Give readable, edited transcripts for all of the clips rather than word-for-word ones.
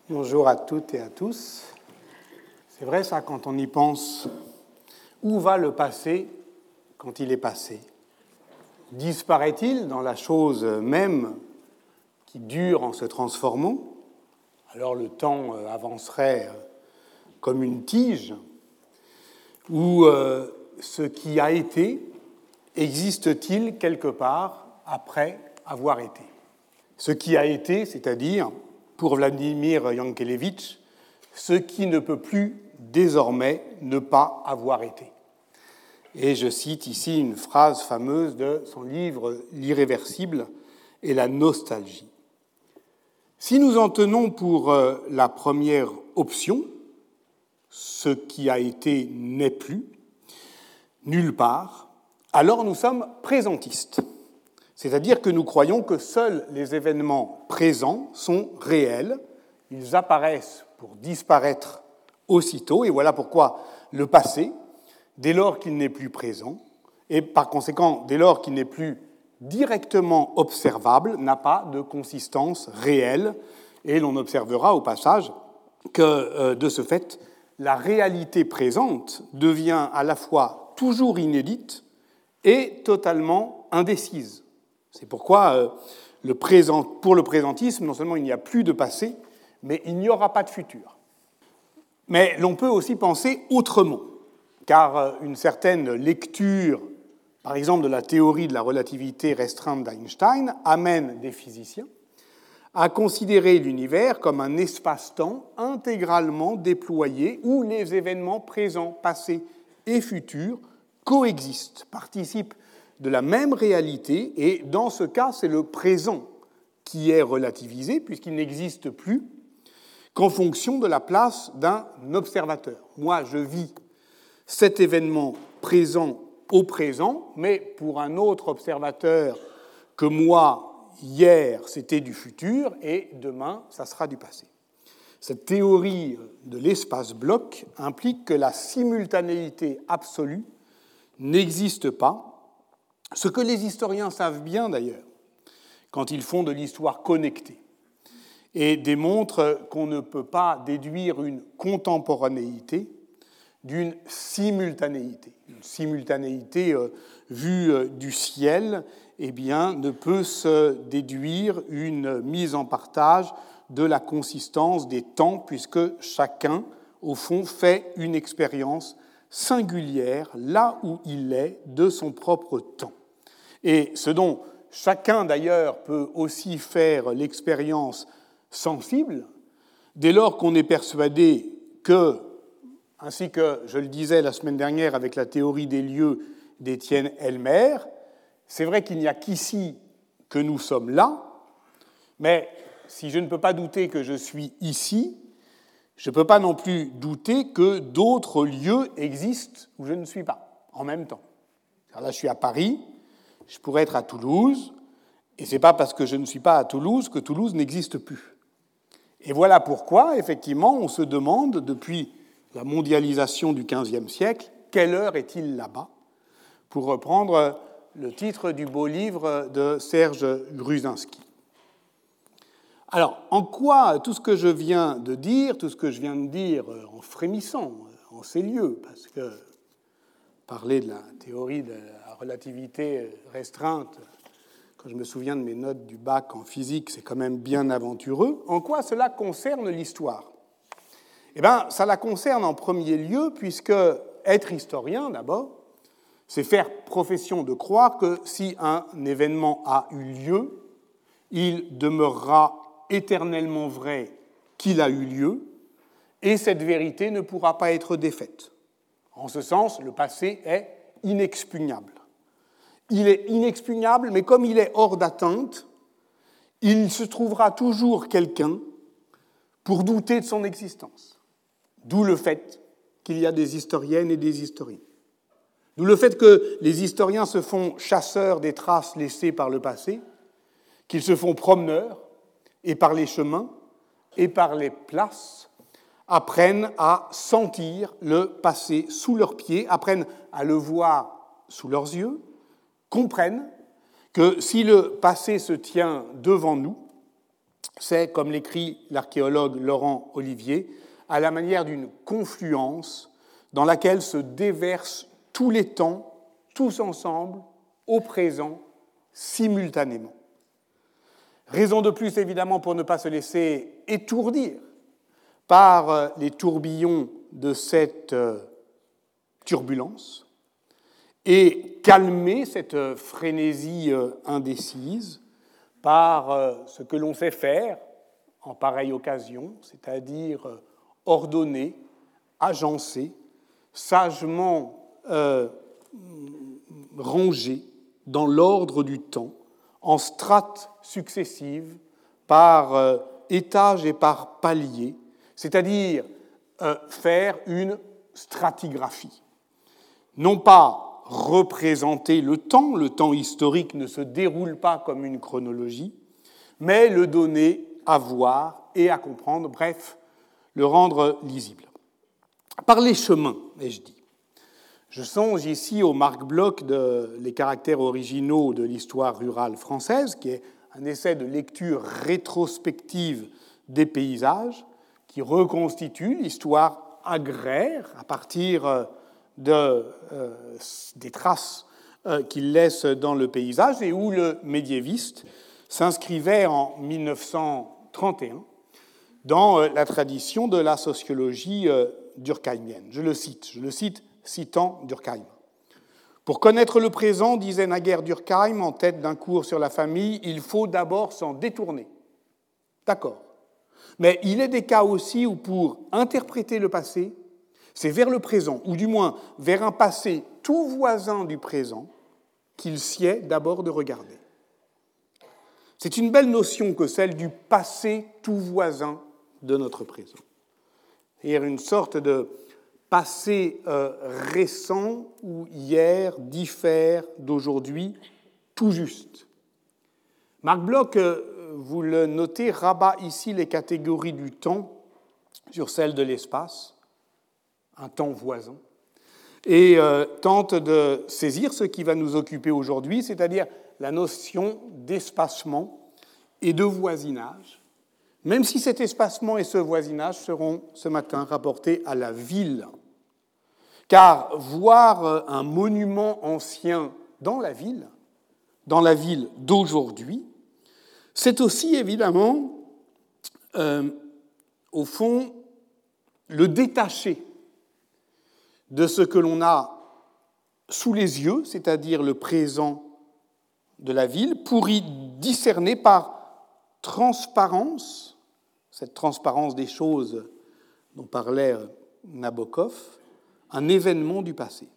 Bonjour à toutes et à tous. C'est vrai ça, quand on y pense, où va le passé quand il est passé? Disparaît-il dans la chose même qui dure en se transformant? Alors le temps avancerait comme une tige, ou ce qui a été existe-t-il quelque part après avoir été? Ce qui a été, c'est-à-dire, pour Vladimir Yankelevitch, ce qui ne peut plus désormais ne pas avoir été. Et je cite ici une phrase fameuse de son livre « L'irréversible et la nostalgie ». Si nous en tenons pour la première option, ce qui a été n'est plus, nulle part, alors nous sommes présentistes. C'est-à-dire que nous croyons que seuls les événements présents sont réels, ils apparaissent pour disparaître aussitôt, et voilà pourquoi le passé, dès lors qu'il n'est plus présent, et par conséquent, dès lors qu'il n'est plus directement observable, n'a pas de consistance réelle, et l'on observera au passage que, de ce fait, la réalité présente devient à la fois toujours inédite et totalement indécise. C'est pourquoi, pour le présentisme, non seulement il n'y a plus de passé, mais il n'y aura pas de futur. Mais l'on peut aussi penser autrement, car une certaine lecture, par exemple de la théorie de la relativité restreinte d'Einstein, amène des physiciens à considérer l'univers comme un espace-temps intégralement déployé où les événements présents, passés et futurs coexistent, participent de la même réalité, et dans ce cas, c'est le présent qui est relativisé, puisqu'il n'existe plus qu'en fonction de la place d'un observateur. Moi, je vis cet événement présent au présent, mais pour un autre observateur que moi, hier, c'était du futur, et demain, ça sera du passé. Cette théorie de l'espace-bloc implique que la simultanéité absolue n'existe pas, ce que les historiens savent bien d'ailleurs, quand ils font de l'histoire connectée, et démontrent qu'on ne peut pas déduire une contemporanéité d'une simultanéité. Une simultanéité vue du ciel, eh bien, ne peut se déduire une mise en partage de la consistance des temps, puisque chacun, au fond, fait une expérience singulière, là où il est, de son propre temps. Et ce dont chacun, d'ailleurs, peut aussi faire l'expérience sensible, dès lors qu'on est persuadé que, ainsi que je le disais la semaine dernière avec la théorie des lieux d'Étienne Elmer, c'est vrai qu'il n'y a qu'ici que nous sommes là, mais si je ne peux pas douter que je suis ici, je ne peux pas non plus douter que d'autres lieux existent où je ne suis pas, en même temps. Alors là, je suis à Paris, je pourrais être à Toulouse, et ce n'est pas parce que je ne suis pas à Toulouse que Toulouse n'existe plus. Et voilà pourquoi, effectivement, on se demande, depuis la mondialisation du XVe siècle, quelle heure est-il là-bas, pour reprendre le titre du beau livre de Serge Gruzinski. Alors, en quoi tout ce que je viens de dire en frémissant en ces lieux, parce que parler de la théorie de la relativité restreinte, quand je me souviens de mes notes du bac en physique, c'est quand même bien aventureux, en quoi cela concerne l'histoire? Eh bien, ça la concerne en premier lieu, puisque être historien, d'abord, c'est faire profession de croire que si un événement a eu lieu, il demeurera éternellement vrai qu'il a eu lieu, et cette vérité ne pourra pas être défaite. En ce sens, le passé est inexpugnable. Il est inexpugnable, mais comme il est hors d'atteinte, il se trouvera toujours quelqu'un pour douter de son existence. D'où le fait qu'il y a des historiennes et des historiens. D'où le fait que les historiens se font chasseurs des traces laissées par le passé, qu'ils se font promeneurs, et par les chemins et par les places, apprennent à sentir le passé sous leurs pieds, apprennent à le voir sous leurs yeux, comprennent que si le passé se tient devant nous, C'est, comme l'écrit l'archéologue Laurent Olivier, à la manière d'une confluence dans laquelle se déversent tous les temps, tous ensemble, au présent, simultanément. Raison de plus, évidemment, pour ne pas se laisser étourdir par les tourbillons de cette turbulence et calmer cette frénésie indécise par ce que l'on sait faire en pareille occasion, c'est-à-dire ordonner, agencer, sagement ranger dans l'ordre du temps, en strates successives, par étages et par paliers, c'est-à-dire faire une stratigraphie. Non pas représenter le temps historique ne se déroule pas comme une chronologie, mais le donner à voir et à comprendre, bref, le rendre lisible. Par les chemins, ai-je dit. Je songe ici au marque-bloc de Les caractères originaux de l'histoire rurale française, qui est un essai de lecture rétrospective des paysages, qui reconstitue l'histoire agraire à partir des traces qu'il laisse dans le paysage et où le médiéviste s'inscrivait en 1931 dans la tradition de la sociologie durkheimienne. Je le cite, citant Durkheim. Pour connaître le présent, disait naguère Durkheim en tête d'un cours sur la famille, il faut d'abord s'en détourner. D'accord. Mais il est des cas aussi où pour interpréter le passé, c'est vers le présent, ou du moins vers un passé tout voisin du présent, qu'il sied d'abord de regarder. C'est une belle notion que celle du passé tout voisin de notre présent. C'est-à-dire une sorte de passé récent où hier diffère d'aujourd'hui tout juste. Marc Bloch, vous le notez, rabat ici les catégories du temps sur celles de l'espace, un temps voisin, et tente de saisir ce qui va nous occuper aujourd'hui, c'est-à-dire la notion d'espacement et de voisinage, même si cet espacement et ce voisinage seront ce matin rapportés à la ville. Car voir un monument ancien dans la ville d'aujourd'hui, c'est aussi évidemment, au fond, le détacher de ce que l'on a sous les yeux, c'est-à-dire le présent de la ville, pour y discerner par transparence, cette transparence des choses dont parlait Nabokov, un événement du passé,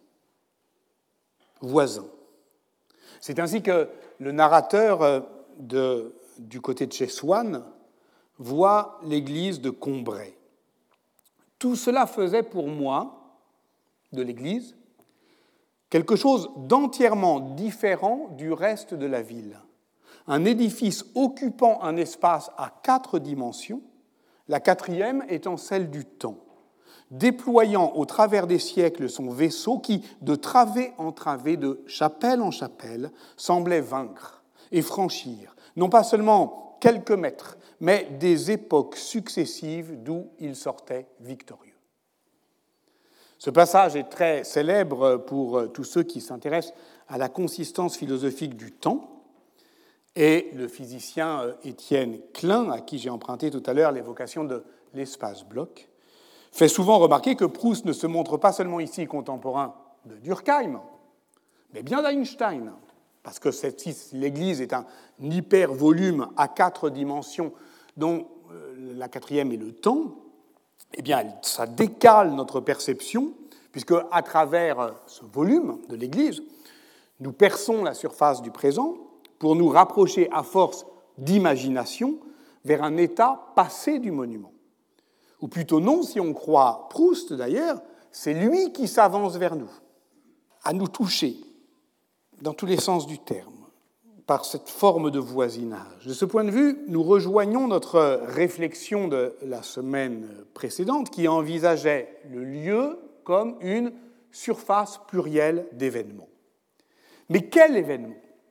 voisin. C'est ainsi que le narrateur du côté de chez Swann voit l'église de Combray. Tout cela faisait pour moi, de l'église, quelque chose d'entièrement différent du reste de la ville. Un édifice occupant un espace à 4 dimensions, la 4e étant celle du temps, déployant au travers des siècles son vaisseau qui, de travée en travée, de chapelle en chapelle, semblait vaincre et franchir, non pas seulement quelques mètres, mais des époques successives d'où il sortait victorieux. Ce passage est très célèbre pour tous ceux qui s'intéressent à la consistance philosophique du temps, et le physicien Étienne Klein, à qui j'ai emprunté tout à l'heure l'évocation de l'espace-bloc, fait souvent remarquer que Proust ne se montre pas seulement ici contemporain de Durkheim, mais bien d'Einstein, parce que l'Église est un hypervolume à 4 dimensions dont la 4e est le temps. Eh bien, ça décale notre perception, puisque à travers ce volume de l'Église, nous perçons la surface du présent pour nous rapprocher à force d'imagination vers un état passé du monument. Ou plutôt non, si on croit Proust d'ailleurs, c'est lui qui s'avance vers nous, à nous toucher, dans tous les sens du terme, par cette forme de voisinage. De ce point de vue, nous rejoignons notre réflexion de la semaine précédente qui envisageait le lieu comme une surface plurielle d'événements. Mais quel événement ?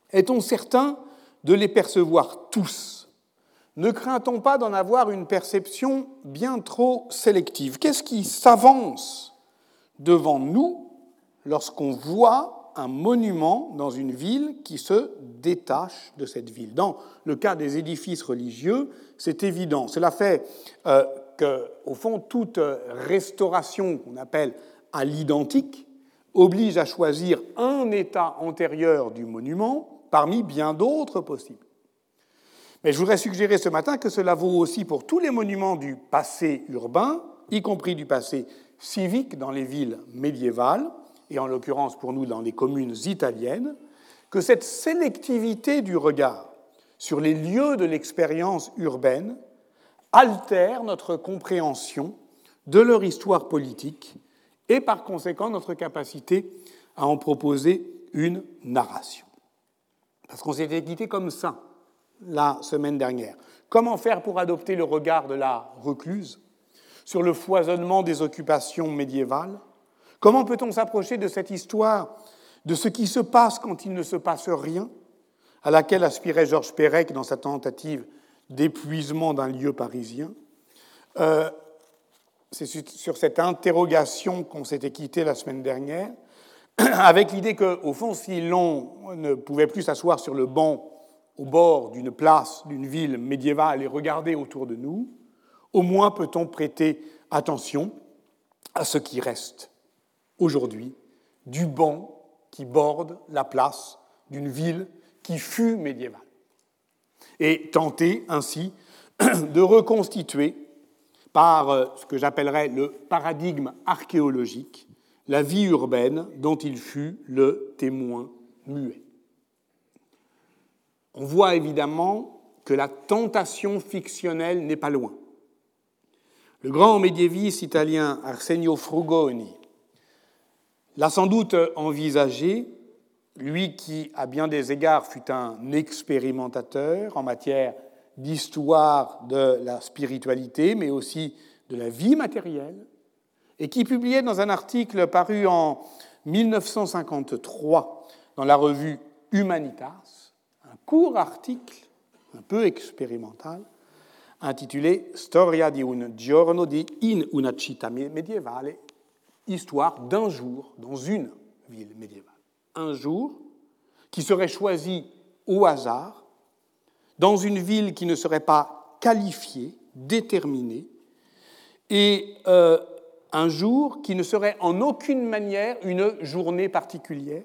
Est-on certain de les percevoir tous, Ne craint-on pas d'en avoir une perception bien trop sélective? Qu'est-ce qui s'avance devant nous lorsqu'on voit un monument dans une ville qui se détache de cette ville? Dans le cas des édifices religieux, c'est évident. Cela fait qu'au fond, toute restauration qu'on appelle à l'identique oblige à choisir un état antérieur du monument parmi bien d'autres possibles. Mais je voudrais suggérer ce matin que cela vaut aussi pour tous les monuments du passé urbain, y compris du passé civique dans les villes médiévales, et en l'occurrence pour nous dans les communes italiennes, que cette sélectivité du regard sur les lieux de l'expérience urbaine altère notre compréhension de leur histoire politique et par conséquent notre capacité à en proposer une narration. Parce qu'on s'était quitté comme ça la semaine dernière. Comment faire pour adopter le regard de la recluse sur le foisonnement des occupations médiévales? Comment peut-on s'approcher de cette histoire, de ce qui se passe quand il ne se passe rien, à laquelle aspirait Georges Perec dans sa tentative d'épuisement d'un lieu parisien? C'est sur cette interrogation qu'on s'était quitté la semaine dernière, avec l'idée qu'au fond, si l'on ne pouvait plus s'asseoir sur le banc au bord d'une place, d'une ville médiévale et regarder autour de nous, au moins peut-on prêter attention à ce qui reste aujourd'hui du banc qui borde la place d'une ville qui fut médiévale, et tenter ainsi de reconstituer par ce que j'appellerais le paradigme archéologique la vie urbaine dont il fut le témoin muet. On voit évidemment que la tentation fictionnelle n'est pas loin. Le grand médiéviste italien Arsenio Frugoni l'a sans doute envisagé, lui qui, à bien des égards, fut un expérimentateur en matière d'histoire de la spiritualité, mais aussi de la vie matérielle, et qui publiait dans un article paru en 1953 dans la revue Humanitas, un court article, un peu expérimental, intitulé Storia di un giorno in una città medievale, histoire d'un jour dans une ville médiévale. Un jour qui serait choisi au hasard dans une ville qui ne serait pas qualifiée, déterminée, et un jour qui ne serait en aucune manière une journée particulière.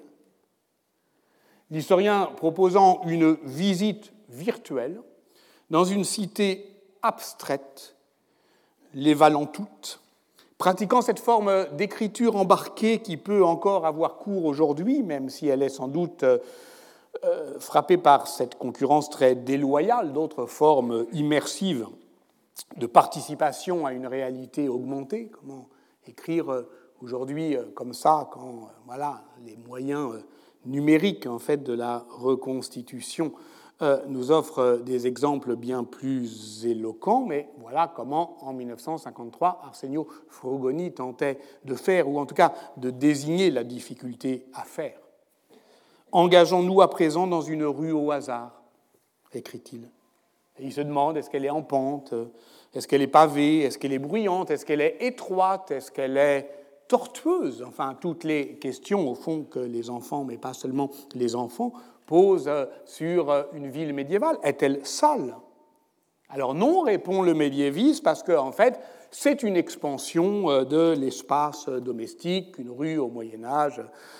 L'historien proposant une visite virtuelle dans une cité abstraite, les valant toutes, pratiquant cette forme d'écriture embarquée qui peut encore avoir cours aujourd'hui, même si elle est sans doute frappée par cette concurrence très déloyale d'autres formes immersives de participation à une réalité augmentée. Comment écrire aujourd'hui comme ça quand les moyens numériques en fait, de la reconstitution nous offrent des exemples bien plus éloquents, mais voilà comment, en 1953, Arsenio Frugoni tentait de faire, ou en tout cas de désigner la difficulté à faire. « Engageons-nous à présent dans une rue au hasard », écrit-il. Et il se demande, est-ce qu'elle est en pente, est-ce qu'elle est pavée, est-ce qu'elle est bruyante, est-ce qu'elle est étroite, est-ce qu'elle est tortueuse? Enfin, toutes les questions, au fond, que les enfants, mais pas seulement les enfants, posent sur une ville médiévale. Est-elle sale? Alors non, répond le médiéviste, parce qu'en fait, c'est une expansion de l'espace domestique qu'une rue au Moyen-Âge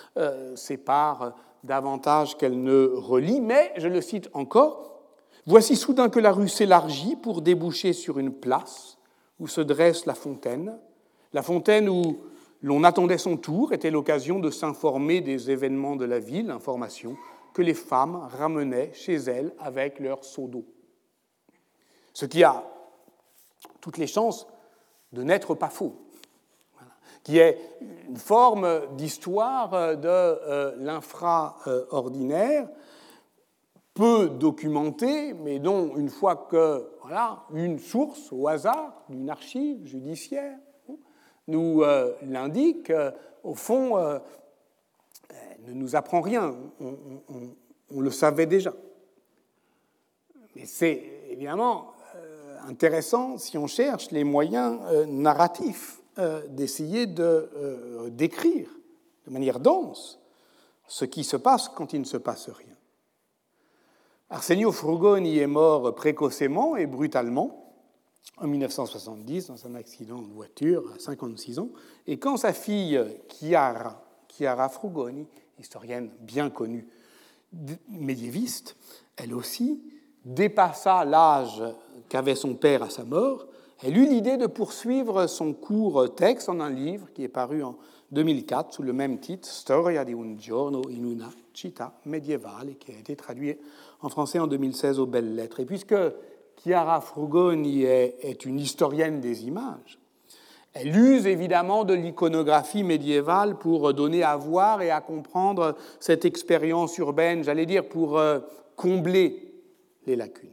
sépare davantage qu'elle ne relie. Mais, je le cite encore, « Voici soudain que la rue s'élargit pour déboucher sur une place où se dresse la fontaine où l'on attendait son tour, était l'occasion de s'informer des événements de la ville, information que les femmes ramenaient chez elles avec leur seau d'eau. Ce qui a toutes les chances de n'être pas faux, qui est une forme d'histoire de l'infra-ordinaire, peu documentée, mais dont, une fois que, une source au hasard d'une archive judiciaire nous l'indique, au fond, ne nous apprend rien, on le savait déjà. Mais c'est évidemment intéressant si on cherche les moyens narratifs d'essayer de décrire de manière dense ce qui se passe quand il ne se passe rien. Arsenio Frugoni est mort précocement et brutalement en 1970 dans un accident de voiture à 56 ans. Et quand sa fille Chiara Frugoni, historienne bien connue médiéviste, elle aussi dépassa l'âge qu'avait son père à sa mort, elle eut l'idée de poursuivre son court texte en un livre qui est paru en 2004 sous le même titre, Storia di un giorno in una città medievale, et qui a été traduit en français en 2016 aux Belles Lettres. Et puisque Chiara Frugoni est une historienne des images, elle use évidemment de l'iconographie médiévale pour donner à voir et à comprendre cette expérience urbaine, j'allais dire pour combler les lacunes.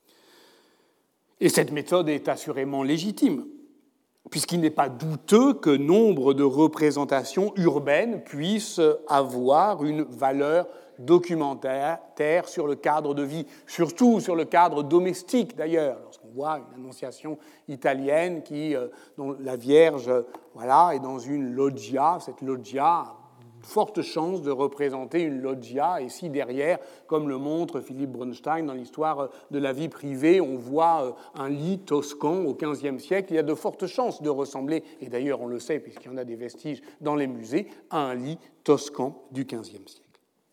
Et cette méthode est assurément légitime, puisqu'il n'est pas douteux que nombre de représentations urbaines puissent avoir une valeur documentaire sur le cadre de vie, surtout sur le cadre domestique d'ailleurs. Lorsqu'on voit une annonciation italienne dont la Vierge est dans une loggia, cette loggia a de fortes chances de représenter une loggia, et si derrière, comme le montre Philippe Bronstein dans l'histoire de la vie privée, on voit un lit toscan au XVe siècle, il y a de fortes chances de ressembler, et d'ailleurs on le sait puisqu'il y en a des vestiges dans les musées, à un lit toscan du XVe siècle.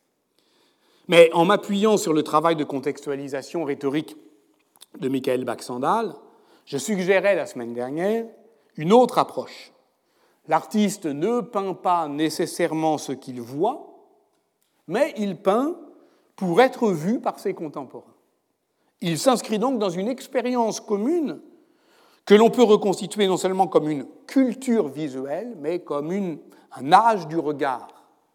Mais en m'appuyant sur le travail de contextualisation rhétorique de Michael Baxandal, je suggérais la semaine dernière une autre approche. L'artiste ne peint pas nécessairement ce qu'il voit, mais il peint pour être vu par ses contemporains. Il s'inscrit donc dans une expérience commune que l'on peut reconstituer non seulement comme une culture visuelle, mais comme un âge du regard,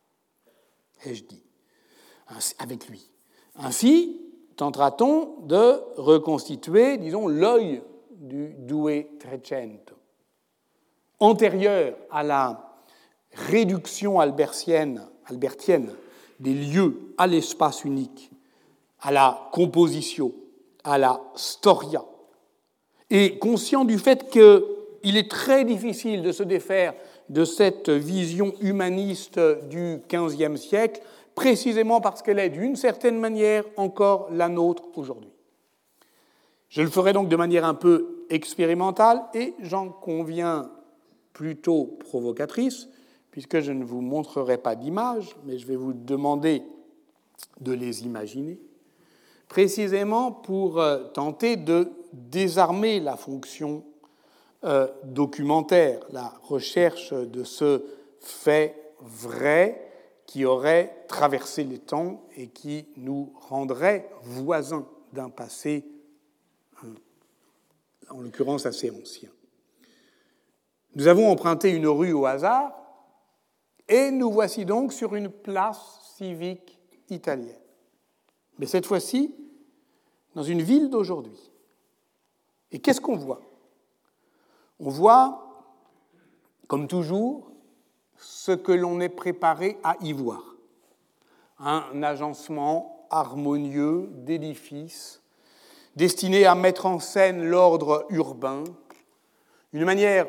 ai-je dit, avec lui. Ainsi, tentera-t-on de reconstituer, disons, l'œil du Due Trecento, antérieur à la réduction albertienne des lieux à l'espace unique, à la composition, à la storia, et conscient du fait qu'il est très difficile de se défaire de cette vision humaniste du XVe siècle, précisément parce qu'elle est d'une certaine manière encore la nôtre aujourd'hui. Je le ferai donc de manière un peu expérimentale et j'en conviens plutôt provocatrice, puisque je ne vous montrerai pas d'images, mais je vais vous demander de les imaginer, précisément pour tenter de désarmer la fonction documentaire, la recherche de ce fait vrai qui aurait traversé les temps et qui nous rendrait voisins d'un passé, en l'occurrence assez ancien. Nous avons emprunté une rue au hasard et nous voici donc sur une place civique italienne. Mais cette fois-ci, dans une ville d'aujourd'hui. Et qu'est-ce qu'on voit ? On voit, comme toujours, ce que l'on est préparé à y voir. Un agencement harmonieux d'édifices destiné à mettre en scène l'ordre urbain, une manière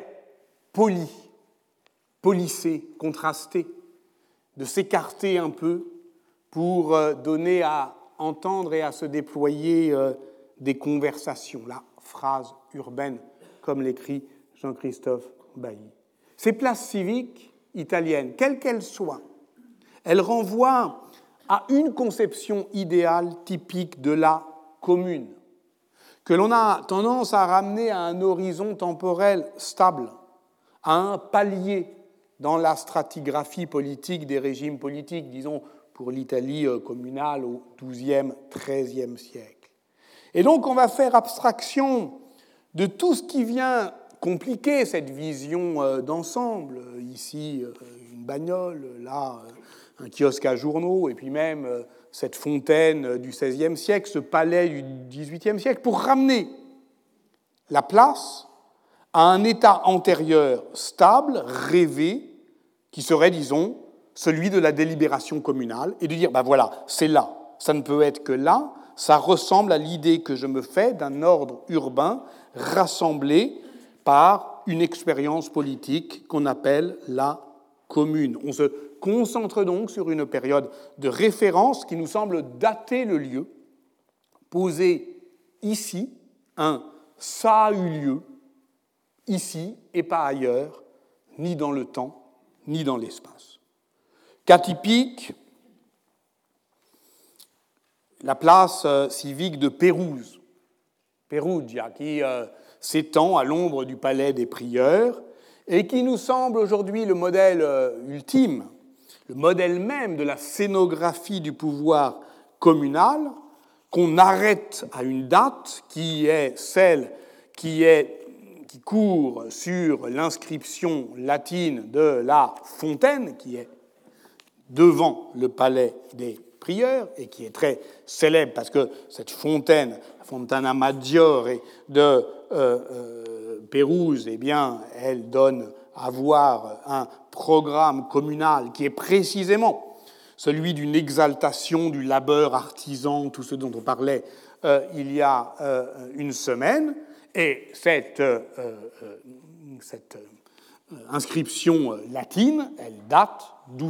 polissée, contrastée, de s'écarter un peu pour donner à entendre et à se déployer des conversations, la phrase urbaine, comme l'écrit Jean-Christophe Bailly. Ces places civiques italiennes, quelles qu'elles soient, elles renvoient à une conception idéale typique de la commune, que l'on a tendance à ramener à un horizon temporel stable, à un palier dans la stratigraphie politique des régimes politiques, disons pour l'Italie communale au XIIe, XIIIe siècle. Et donc on va faire abstraction de tout ce qui vient compliquer cette vision d'ensemble. Ici, une bagnole, là, un kiosque à journaux, et puis même cette fontaine du XVIe siècle, ce palais du XVIIIe siècle, pour ramener la place à un état antérieur stable, rêvé, qui serait, disons, celui de la délibération communale, et de dire, ben voilà, c'est là, ça ne peut être que là, ça ressemble à l'idée que je me fais d'un ordre urbain rassemblé par une expérience politique qu'on appelle la commune. On se concentre donc sur une période de référence qui nous semble dater le lieu, poser ici ça a eu lieu, ici et pas ailleurs, ni dans le temps, ni dans l'espace. Cas typique, la place civique de Pérouse, Perugia, qui s'étend à l'ombre du palais des prieurs et qui nous semble aujourd'hui le modèle ultime, le modèle même de la scénographie du pouvoir communal, qu'on arrête à une date qui est celle qui court sur l'inscription latine de la fontaine, qui est devant le palais des prieurs et qui est très célèbre parce que cette fontaine, la Fontana Maggiore de Pérouse, eh bien, elle donne à voir un programme communal qui est précisément celui d'une exaltation du labeur artisan, tout ce dont on parlait il y a une semaine. Et cette inscription latine, elle date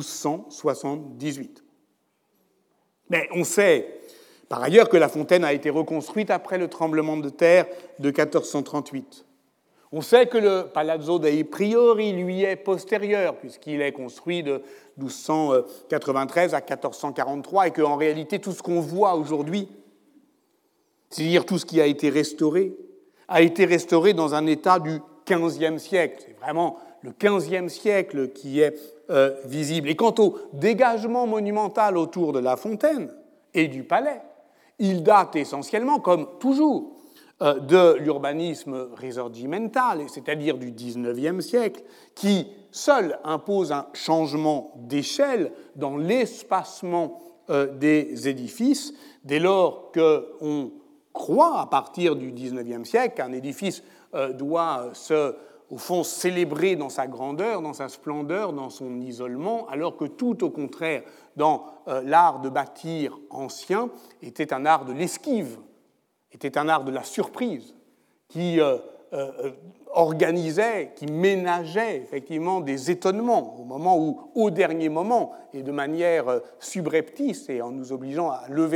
1278. Mais on sait, par ailleurs, que la fontaine a été reconstruite après le tremblement de terre de 1438. On sait que le Palazzo dei Priori lui est postérieur, puisqu'il est construit de 1293 à 1443, et qu'en réalité, tout ce qu'on voit aujourd'hui, c'est-à-dire tout ce qui a été restauré dans un état du XVe siècle. C'est vraiment le XVe siècle qui est visible. Et quant au dégagement monumental autour de la fontaine et du palais, il date essentiellement, comme toujours, de l'urbanisme risorgimental, c'est-à-dire du XIXe siècle, qui seul impose un changement d'échelle dans l'espacement des édifices, dès lors qu'on croit, à partir du XIXe siècle, qu'un édifice doit au fond, célébrer dans sa grandeur, dans sa splendeur, dans son isolement, alors que tout au contraire, dans l'art de bâtir ancien, était un art de l'esquive, était un art de la surprise, qui organisait, qui ménageait effectivement des étonnements au moment où, au dernier moment, et de manière subreptice, et en nous obligeant à lever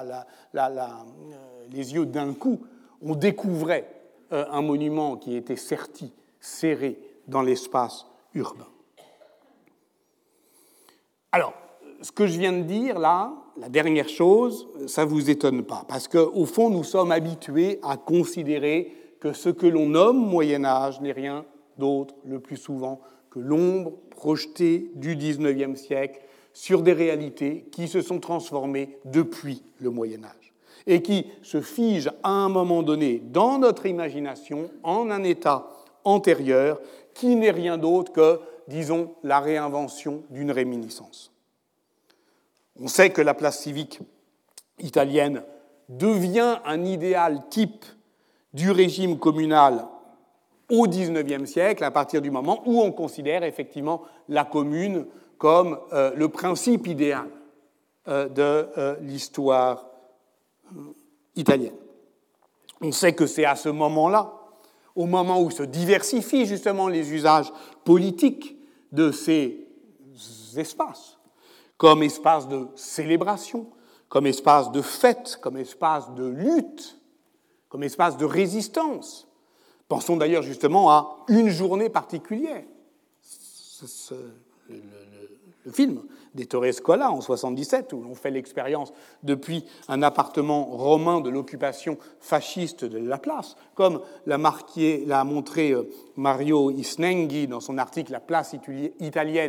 les yeux d'un coup, on découvrait un monument qui était serré dans l'espace urbain. Alors, ce que je viens de dire là, la dernière chose, ça ne vous étonne pas, parce qu'au fond, nous sommes habitués à considérer que ce que l'on nomme Moyen-Âge n'est rien d'autre, le plus souvent, que l'ombre projetée du XIXe siècle sur des réalités qui se sont transformées depuis le Moyen-Âge et qui se figent à un moment donné dans notre imagination en un état antérieur qui n'est rien d'autre que, disons, la réinvention d'une réminiscence. On sait que la place civique italienne devient un idéal type du régime communal au XIXe siècle, à partir du moment où on considère effectivement la commune comme le principe idéal de l'histoire italienne. On sait que c'est à ce moment-là, au moment où se diversifient justement les usages politiques de ces espaces, comme espace de célébration, comme espace de fête, comme espace de lutte, comme espace de résistance. Pensons d'ailleurs justement à une journée particulière. Le film d'Ettore Scola en 1977, où l'on fait l'expérience depuis un appartement romain de l'occupation fasciste de la place, comme l'a montré Mario Isnenghi dans son article « La place italienne »,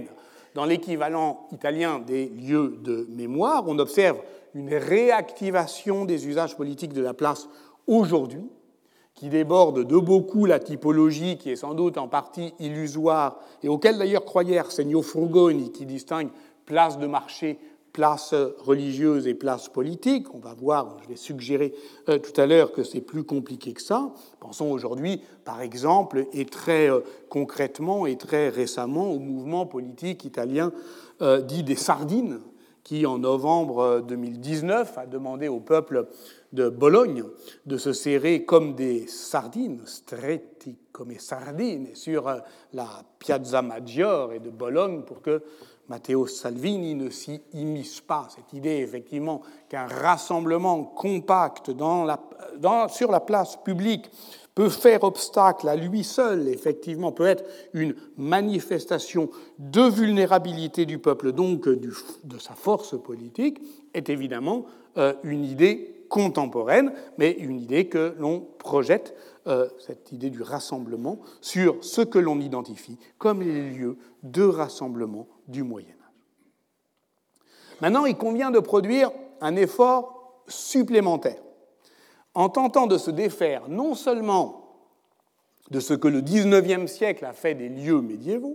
dans l'équivalent italien des lieux de mémoire, on observe une réactivation des usages politiques de la place aujourd'hui, qui déborde de beaucoup la typologie qui est sans doute en partie illusoire, et auquel d'ailleurs croyait Arsenio Frugoni, qui distingue place de marché, place religieuse et place politique. On va voir, je vais suggérer tout à l'heure que c'est plus compliqué que ça. Pensons aujourd'hui, par exemple, et très concrètement et très récemment, au mouvement politique italien dit des Sardines, qui, en novembre 2019, a demandé au peuple de Bologne de se serrer comme des sardines, stretti come sardine, sur la Piazza Maggiore de Bologne pour que Matteo Salvini ne s'y immisce pas. Cette idée, effectivement, qu'un rassemblement compact sur la place publique peut faire obstacle à lui seul, effectivement, peut être une manifestation de vulnérabilité du peuple, donc de sa force politique, est évidemment une idée contemporaine, mais une idée que l'on projette, cette idée du rassemblement, sur ce que l'on identifie comme les lieux de rassemblement du Moyen Âge. Maintenant, il convient de produire un effort supplémentaire en tentant de se défaire non seulement de ce que le XIXe siècle a fait des lieux médiévaux,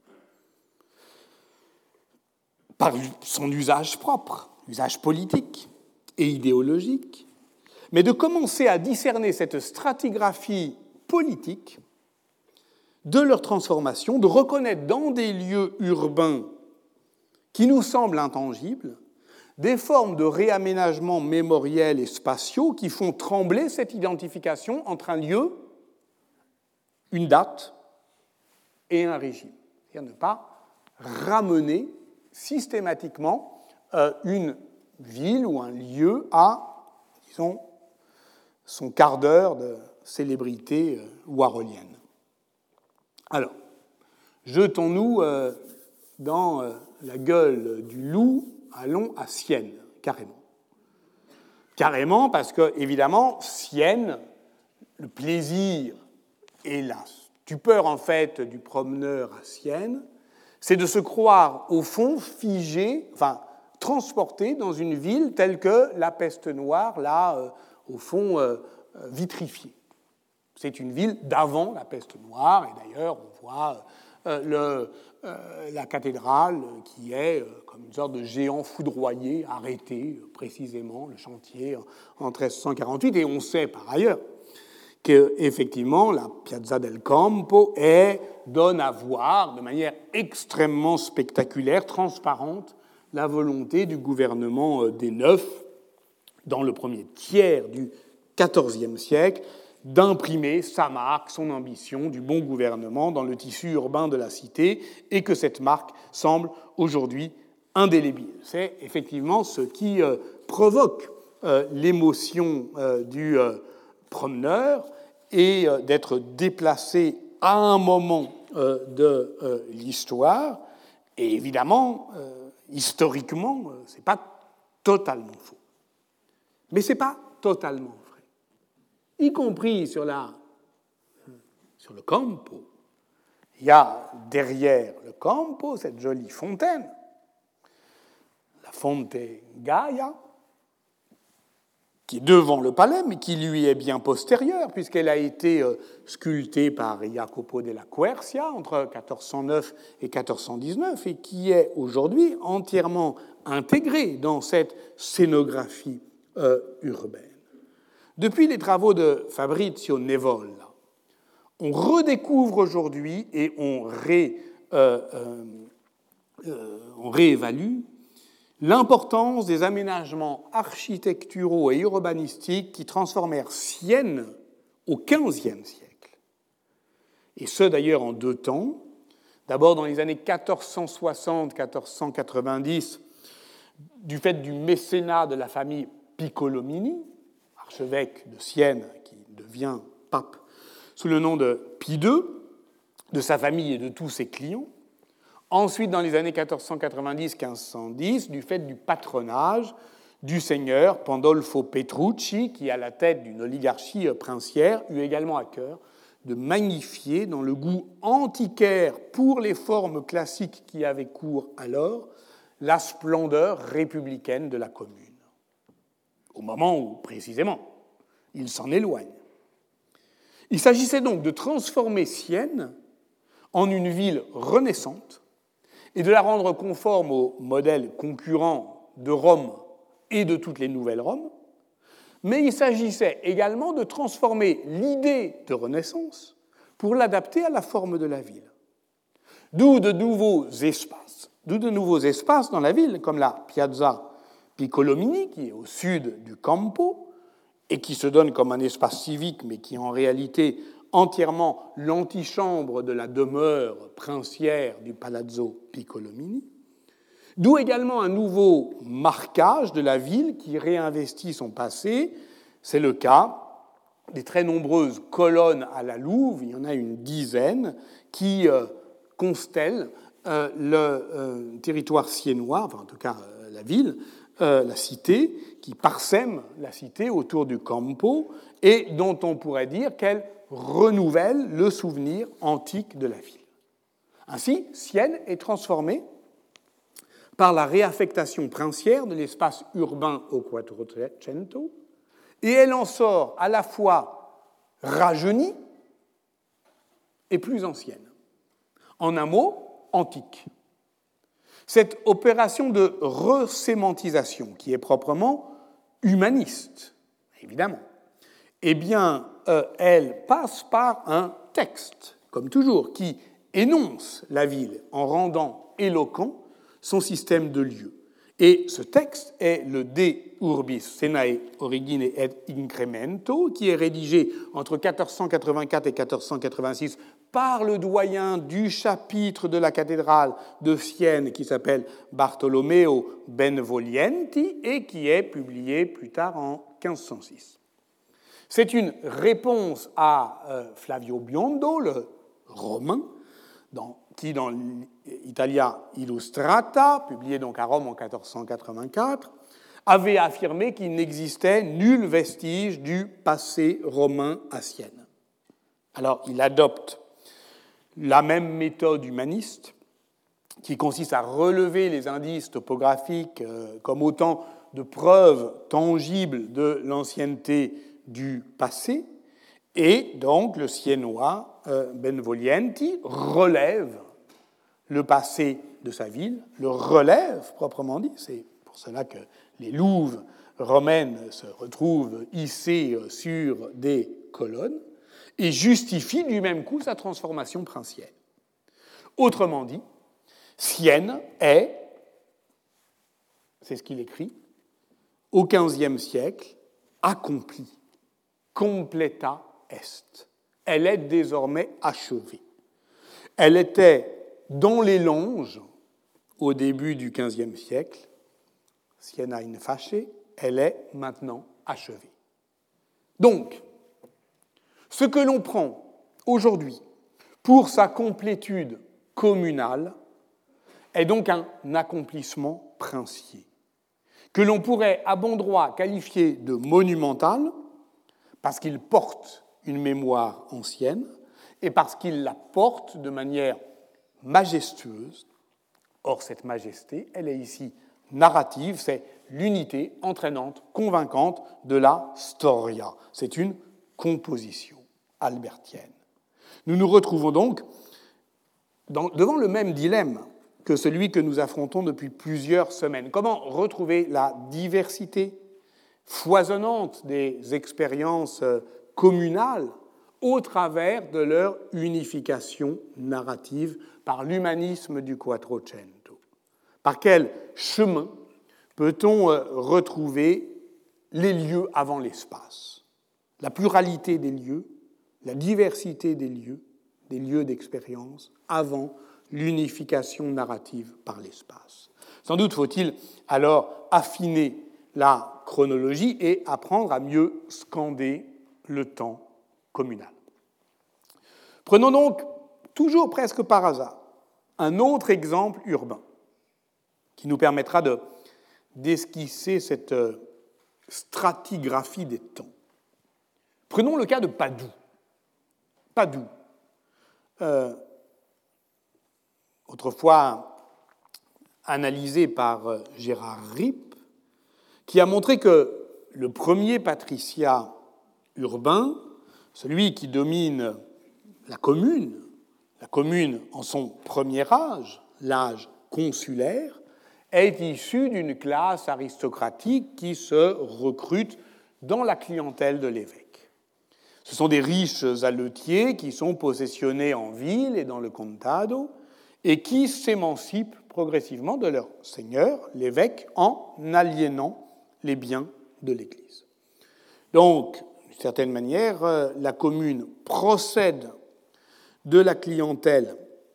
par son usage propre, usage politique et idéologique, mais de commencer à discerner cette stratigraphie politique de leur transformation, de reconnaître dans des lieux urbains qui nous semblent intangibles des formes de réaménagement mémoriel et spatiaux qui font trembler cette identification entre un lieu, une date et un régime. C'est-à-dire ne pas ramener systématiquement une ville ou un lieu à, disons, son quart d'heure de célébrité warholienne. Alors, jetons-nous dans la gueule du loup, allons à Sienne, carrément. Carrément parce que, évidemment, Sienne, le plaisir et la stupeur, en fait, du promeneur à Sienne, c'est de se croire, au fond, figé, enfin, transporté dans une ville telle que la peste noire l'a, au fond, vitrifiée. C'est une ville d'avant la peste noire, et d'ailleurs, on voit la cathédrale qui est comme une sorte de géant foudroyé, arrêté précisément, le chantier en 1348, et on sait par ailleurs qu'effectivement, la Piazza del Campo donne à voir de manière extrêmement spectaculaire, transparente, la volonté du gouvernement des Neufs, dans le premier tiers du XIVe siècle, d'imprimer sa marque, son ambition du bon gouvernement dans le tissu urbain de la cité, et que cette marque semble aujourd'hui indélébile. C'est effectivement ce qui provoque l'émotion du promeneur et d'être déplacé à un moment de l'histoire. Et évidemment, historiquement, ce n'est pas totalement faux. Mais ce n'est pas totalement vrai. Y compris sur le Campo. Il y a derrière le Campo cette jolie fontaine, la Fonte Gaia, qui est devant le palais, mais qui lui est bien postérieure, puisqu'elle a été sculptée par Jacopo della Quercia entre 1409 et 1419, et qui est aujourd'hui entièrement intégrée dans cette scénographie urbaine. Depuis les travaux de Fabrizio Nevolla, on redécouvre aujourd'hui et on réévalue l'importance des aménagements architecturaux et urbanistiques qui transformèrent Sienne au XVe siècle. Et ce, d'ailleurs, en deux temps. D'abord, dans les années 1460-1490, du fait du mécénat de la famille Piccolomini, archevêque de Sienne, qui devient pape sous le nom de Pie II, de sa famille et de tous ses clients. Ensuite, dans les années 1490-1510, du fait du patronage du seigneur Pandolfo Petrucci, qui, à la tête d'une oligarchie princière, eut également à cœur de magnifier, dans le goût antiquaire pour les formes classiques qui avaient cours alors, la splendeur républicaine de la commune. Au moment où, précisément, il s'en éloigne. Il s'agissait donc de transformer Sienne en une ville renaissante et de la rendre conforme au modèle concurrent de Rome et de toutes les nouvelles Roms, mais il s'agissait également de transformer l'idée de Renaissance pour l'adapter à la forme de la ville. D'où de nouveaux espaces de nouveaux espaces dans la ville, comme la Piazza Piccolomini, qui est au sud du Campo, et qui se donne comme un espace civique, mais qui est en réalité entièrement l'antichambre de la demeure princière du Palazzo Piccolomini, d'où également un nouveau marquage de la ville qui réinvestit son passé. C'est le cas des très nombreuses colonnes à la Louve, il y en a une dizaine, qui constellent le territoire siennois, enfin en tout cas la ville, la cité, qui parsème la cité autour du Campo et dont on pourrait dire qu'elle renouvelle le souvenir antique de la ville. Ainsi, Sienne est transformée par la réaffectation princière de l'espace urbain au Quattrocento, et elle en sort à la fois rajeunie et plus ancienne. En un mot, antique. Cette opération de resémantisation, qui est proprement humaniste, évidemment, eh bien, elle passe par un texte, comme toujours, qui énonce la ville en rendant éloquent son système de lieux. Et ce texte est le De Urbis Senae Origine et Incremento, qui est rédigé entre 1484 et 1486 par le doyen du chapitre de la cathédrale de Sienne, qui s'appelle Bartolomeo Benvolienti, et qui est publié plus tard en 1506. C'est une réponse à Flavio Biondo, le Romain, qui, dans l'Italia Illustrata, publié donc à Rome en 1484, avait affirmé qu'il n'existait nul vestige du passé romain à Sienne. Alors, il adopte la même méthode humaniste, qui consiste à relever les indices topographiques comme autant de preuves tangibles de l'ancienneté du passé, et donc le Siennois Benvolienti relève le passé de sa ville, le relève proprement dit, c'est pour cela que les louves romaines se retrouvent hissées sur des colonnes, et justifie du même coup sa transformation princière. Autrement dit, Sienne est, c'est ce qu'il écrit, au XVe siècle, accomplie, completa est. Elle est désormais achevée. Elle était dans les Langes au début du XVe siècle. Siena in face, elle est maintenant achevée. Donc, ce que l'on prend aujourd'hui pour sa complétude communale est donc un accomplissement princier, que l'on pourrait à bon droit qualifier de monumental, parce qu'il porte une mémoire ancienne et parce qu'il la porte de manière majestueuse. Or, cette majesté, elle est ici narrative, c'est l'unité entraînante, convaincante de la storia. C'est une composition albertienne. Nous nous retrouvons donc devant le même dilemme que celui que nous affrontons depuis plusieurs semaines. Comment retrouver la diversité foisonnante des expériences communales au travers de leur unification narrative par l'humanisme du Quattrocento? Par quel chemin peut-on retrouver les lieux avant l'espace? La pluralité des lieux, la diversité des lieux d'expérience avant l'unification narrative par l'espace. Sans doute faut-il alors affiner la chronologie et apprendre à mieux scander le temps communal. Prenons donc, toujours presque par hasard, un autre exemple urbain qui nous permettra d'esquisser cette stratigraphie des temps. Prenons le cas de Padoue. Padoue, autrefois analysé par Gérard Ripp, qui a montré que le premier patriciat urbain, celui qui domine la commune en son premier âge, l'âge consulaire, est issu d'une classe aristocratique qui se recrute dans la clientèle de l'évêque. Ce sont des riches alletiers qui sont possessionnés en ville et dans le contado et qui s'émancipent progressivement de leur seigneur, l'évêque, en aliénant les biens de l'Église. Donc, d'une certaine manière, la commune procède de la clientèle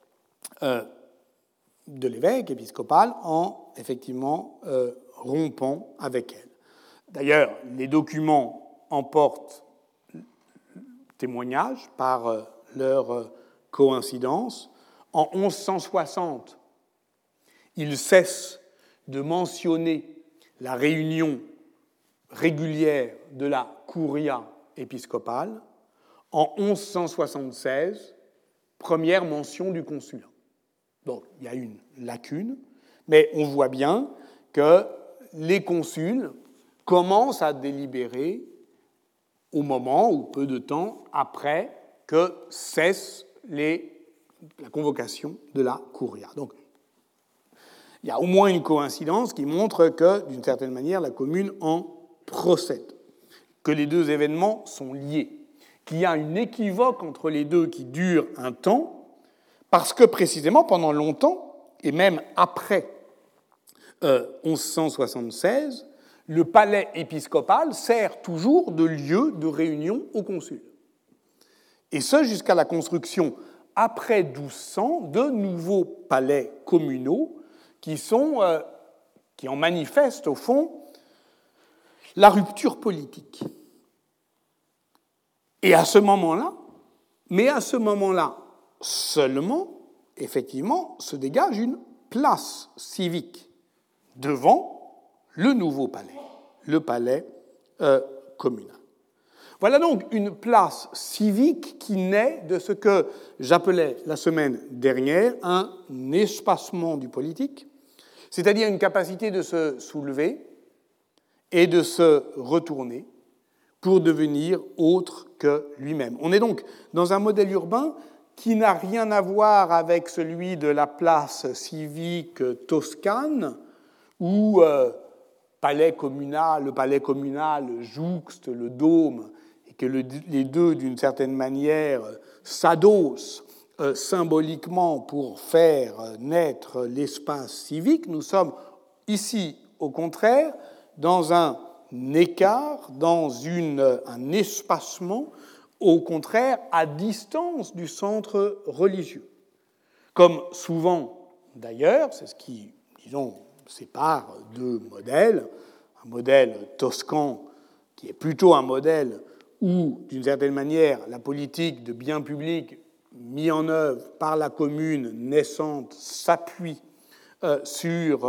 de l'évêque épiscopal en, effectivement, rompant avec elle. D'ailleurs, les documents en portent témoignage par leur coïncidence. En 1160, il cesse de mentionner la réunion régulière de la curia épiscopale. En 1176, première mention du consulat. Donc, il y a une lacune, mais on voit bien que les consuls commencent à délibérer au moment, ou peu de temps après, que cesse la convocation de la curia. Donc, il y a au moins une coïncidence qui montre que, d'une certaine manière, la commune en procède, que les deux événements sont liés, qu'il y a une équivoque entre les deux qui dure un temps, parce que précisément pendant longtemps, et même après 1176, le palais épiscopal sert toujours de lieu de réunion au consul. Et ce, jusqu'à la construction, après 1200, de nouveaux palais communaux qui en manifestent, au fond, la rupture politique. Et à ce moment-là, mais à ce moment-là seulement, effectivement, se dégage une place civique devant le nouveau palais, le palais communal. Voilà donc une place civique qui naît de ce que j'appelais la semaine dernière un espacement du politique, c'est-à-dire une capacité de se soulever et de se retourner pour devenir autre que lui-même. On est donc dans un modèle urbain qui n'a rien à voir avec celui de la place civique toscane, où le palais communal jouxte le dôme, et que les deux, d'une certaine manière, s'adossent symboliquement pour faire naître l'espace civique. Nous sommes ici, au contraire, dans un écart, dans un espacement, au contraire, à distance du centre religieux. Comme souvent, d'ailleurs, c'est ce qui, disons, sépare deux modèles, un modèle toscan qui est plutôt un modèle où, d'une certaine manière, la politique de biens publics mis en œuvre par la commune naissante s'appuie sur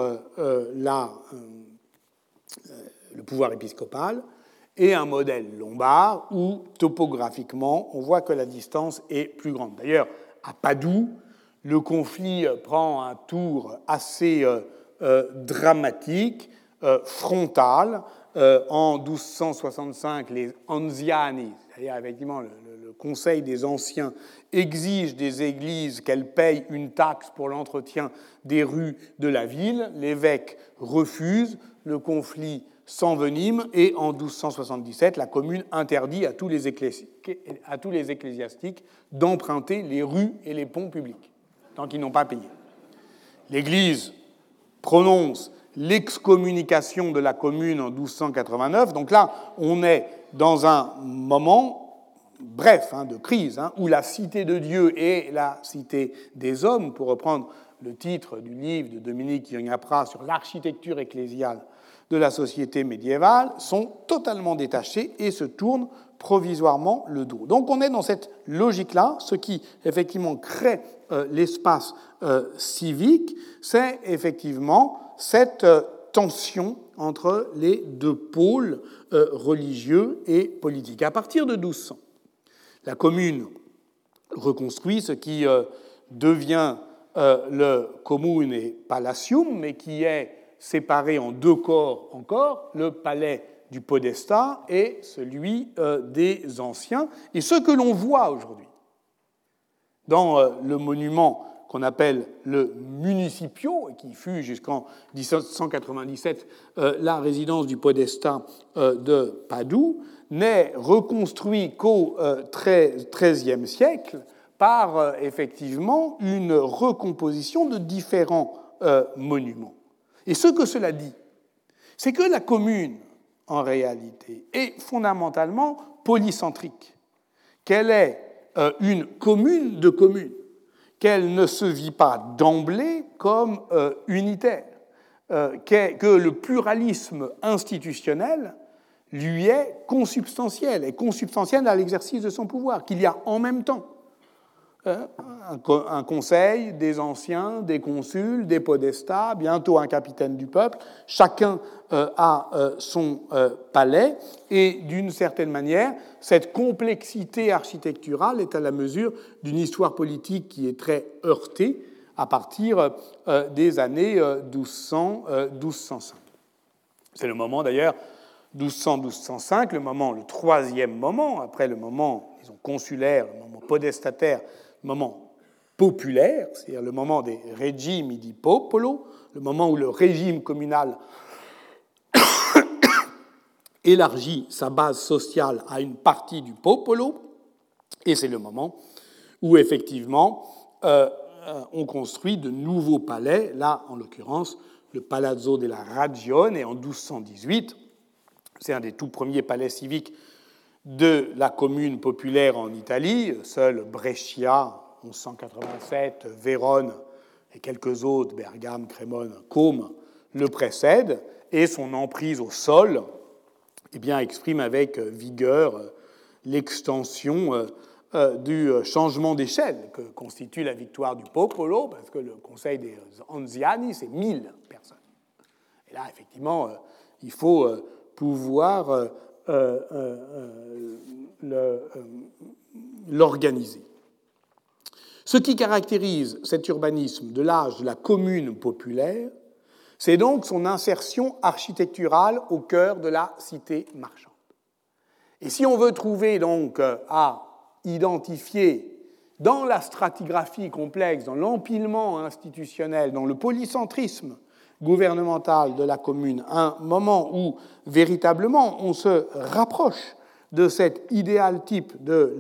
le pouvoir épiscopal, et un modèle lombard où, topographiquement, on voit que la distance est plus grande. D'ailleurs, à Padoue, le conflit prend un tour assez dramatique, frontal. En 1265, les Anziani, c'est-à-dire effectivement le Conseil des Anciens, exige des églises qu'elles payent une taxe pour l'entretien des rues de la ville. L'évêque refuse, le conflit s'envenime, et en 1277, la commune interdit à tous les ecclésiastiques d'emprunter les rues et les ponts publics, tant qu'ils n'ont pas payé. L'Église prononce l'excommunication de la commune en 1289. Donc là, on est dans un moment bref de crise, où la cité de Dieu et la cité des hommes, pour reprendre le titre du livre de Dominique Yognapra sur l'architecture ecclésiale de la société médiévale, sont totalement détachés et se tournent provisoirement le dos. Donc on est dans cette logique-là. Ce qui, effectivement, crée l'espace civique, c'est effectivement cette tension entre les deux pôles religieux et politiques. À partir de 1200, la commune reconstruit ce qui devient le Comune Palatium, mais qui est séparé en deux corps encore, le palais du Podestat et celui des Anciens. Et ce que l'on voit aujourd'hui dans le monument qu'on appelle le Municipio, et qui fut jusqu'en 1797 la résidence du Podestat de Padoue, n'est reconstruit qu'au XIIIe siècle par effectivement une recomposition de différents monuments. Et ce que cela dit, c'est que la commune, en réalité, est fondamentalement polycentrique, qu'elle est une commune de communes, qu'elle ne se vit pas d'emblée comme unitaire, que le pluralisme institutionnel lui est consubstantiel à l'exercice de son pouvoir, qu'il y a en même temps un conseil, des anciens, des consuls, des podestats, bientôt un capitaine du peuple. Chacun a son palais, et d'une certaine manière, cette complexité architecturale est à la mesure d'une histoire politique qui est très heurtée à partir des années 1200-1205. C'est le moment d'ailleurs 1200-1205, le troisième moment, après le moment, disons, consulaire, le moment podestataire, le moment populaire, c'est-à-dire le moment des regimi di popolo, le moment où le régime communal élargit sa base sociale à une partie du popolo, et c'est le moment où, effectivement, on construit de nouveaux palais, là, en l'occurrence, le Palazzo della Ragione, en 1218, c'est un des tout premiers palais civiques de la commune populaire en Italie. Seul Brescia, 1187, Vérone et quelques autres, Bergame, Crémone, Côme, le précèdent, et son emprise au sol exprime avec vigueur l'extension du changement d'échelle que constitue la victoire du Popolo, parce que le conseil des Anziani, c'est 1000 personnes. Et là, effectivement, il faut pouvoir l'organiser. Ce qui caractérise cet urbanisme de l'âge de la commune populaire, c'est donc son insertion architecturale au cœur de la cité marchande. Et si on veut trouver donc à identifier dans la stratigraphie complexe, dans l'empilement institutionnel, dans le polycentrisme gouvernemental de la commune, un moment où véritablement on se rapproche de cet idéal type de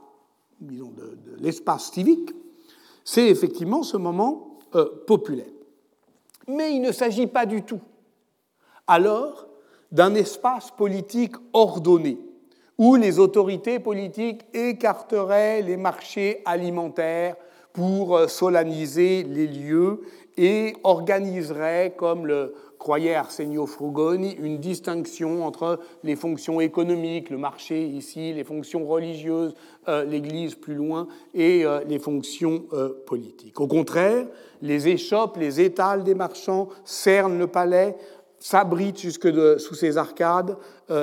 l'espace civique, c'est effectivement ce moment populaire. Mais il ne s'agit pas du tout, alors, d'un espace politique ordonné, où les autorités politiques écarteraient les marchés alimentaires pour solenniser les lieux et organiseraient, comme le croyait Arsenio Frugoni, une distinction entre les fonctions économiques, le marché ici, les fonctions religieuses, l'Église plus loin, et les fonctions politiques. Au contraire, les échoppes, les étals des marchands cernent le palais, s'abritent sous ses arcades.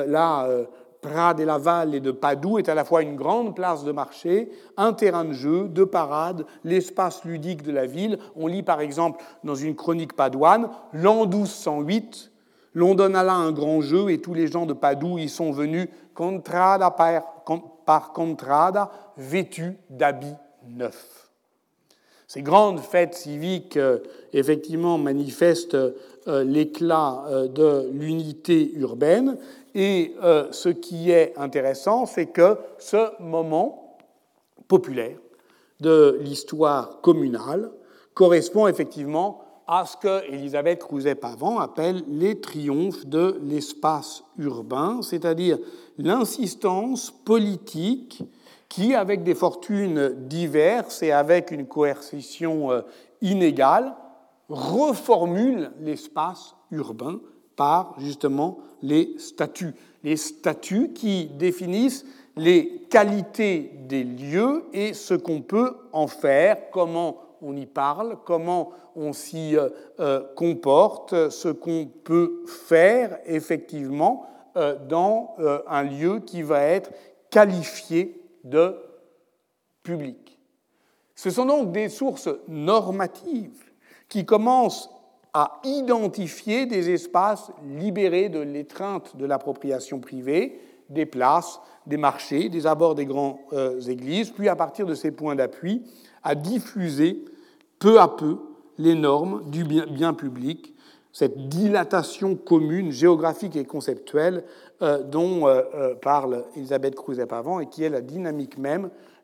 Pra della Valle et de Padoue est à la fois une grande place de marché, un terrain de jeu, de parade, l'espace ludique de la ville. On lit par exemple dans une chronique padoine, l'an 1208, l'on donna là un grand jeu et tous les gens de Padoue y sont venus contrada par contrada, vêtus d'habits neufs. Ces grandes fêtes civiques, effectivement, manifestent l'éclat de l'unité urbaine. Et ce qui est intéressant, c'est que ce moment populaire de l'histoire communale correspond effectivement à ce que Élisabeth Crouzet-Pavant appelle les triomphes de l'espace urbain, c'est-à-dire l'insistance politique qui, avec des fortunes diverses et avec une coercition inégale, reformule l'espace urbain par justement les statuts qui définissent les qualités des lieux et ce qu'on peut en faire, comment on y parle, comment on s'y comporte, ce qu'on peut faire effectivement dans un lieu qui va être qualifié de public. Ce sont donc des sources normatives qui commencent à identifier des espaces libérés de l'étreinte de l'appropriation privée, des places, des marchés, des abords des grandes églises, puis à partir de ces points d'appui, à diffuser peu à peu les normes du bien public, cette dilatation commune, géographique et conceptuelle dont parle Élisabeth Crouzet-Pavant et qui est la dynamique même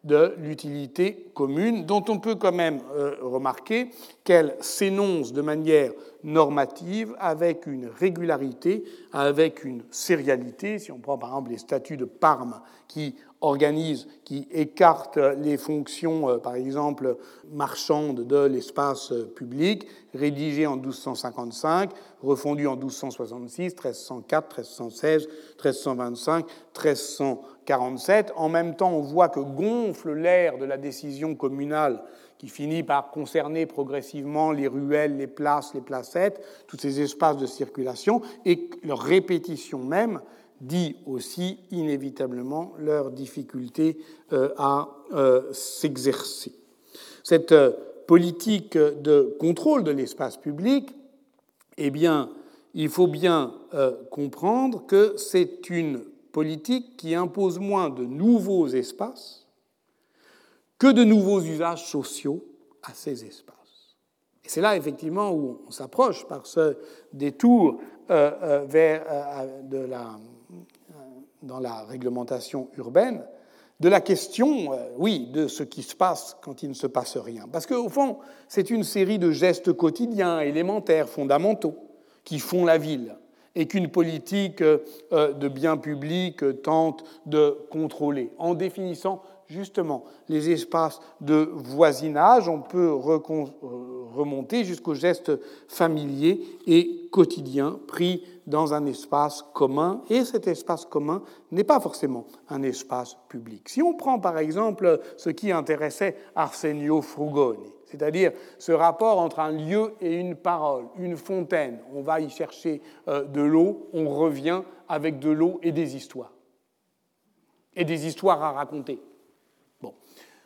de l'utilité commune, dont on peut quand même remarquer qu'elle s'énonce de manière normative, avec une régularité, avec une sérialité. Si on prend par exemple les statuts de Parme qui organisent, qui écartent les fonctions, par exemple, marchandes de l'espace public, rédigés en 1255, refondus en 1266, 1304, 1316, 1325, 1347. En même temps, on voit que gonfle l'air de la décision communale qui finit par concerner progressivement les ruelles, les placettes, tous ces espaces de circulation, et leur répétition même dit aussi inévitablement leur difficulté à s'exercer. Cette politique de contrôle de l'espace public, eh bien, il faut bien comprendre que c'est une politique qui impose moins de nouveaux espaces que de nouveaux usages sociaux à ces espaces. Et c'est là, effectivement, où on s'approche par ce détour dans la réglementation urbaine, de la question, oui, de ce qui se passe quand il ne se passe rien. Parce qu'au fond, c'est une série de gestes quotidiens, élémentaires, fondamentaux, qui font la ville, et qu'une politique de biens publics tente de contrôler, en définissant justement les espaces de voisinage. On peut remonter jusqu'aux gestes familiers et quotidiens pris dans un espace commun, et cet espace commun n'est pas forcément un espace public. Si on prend par exemple ce qui intéressait Arsenio Frugoni, c'est-à-dire ce rapport entre un lieu et une parole, une fontaine, on va y chercher de l'eau, on revient avec de l'eau et des histoires à raconter. Bon.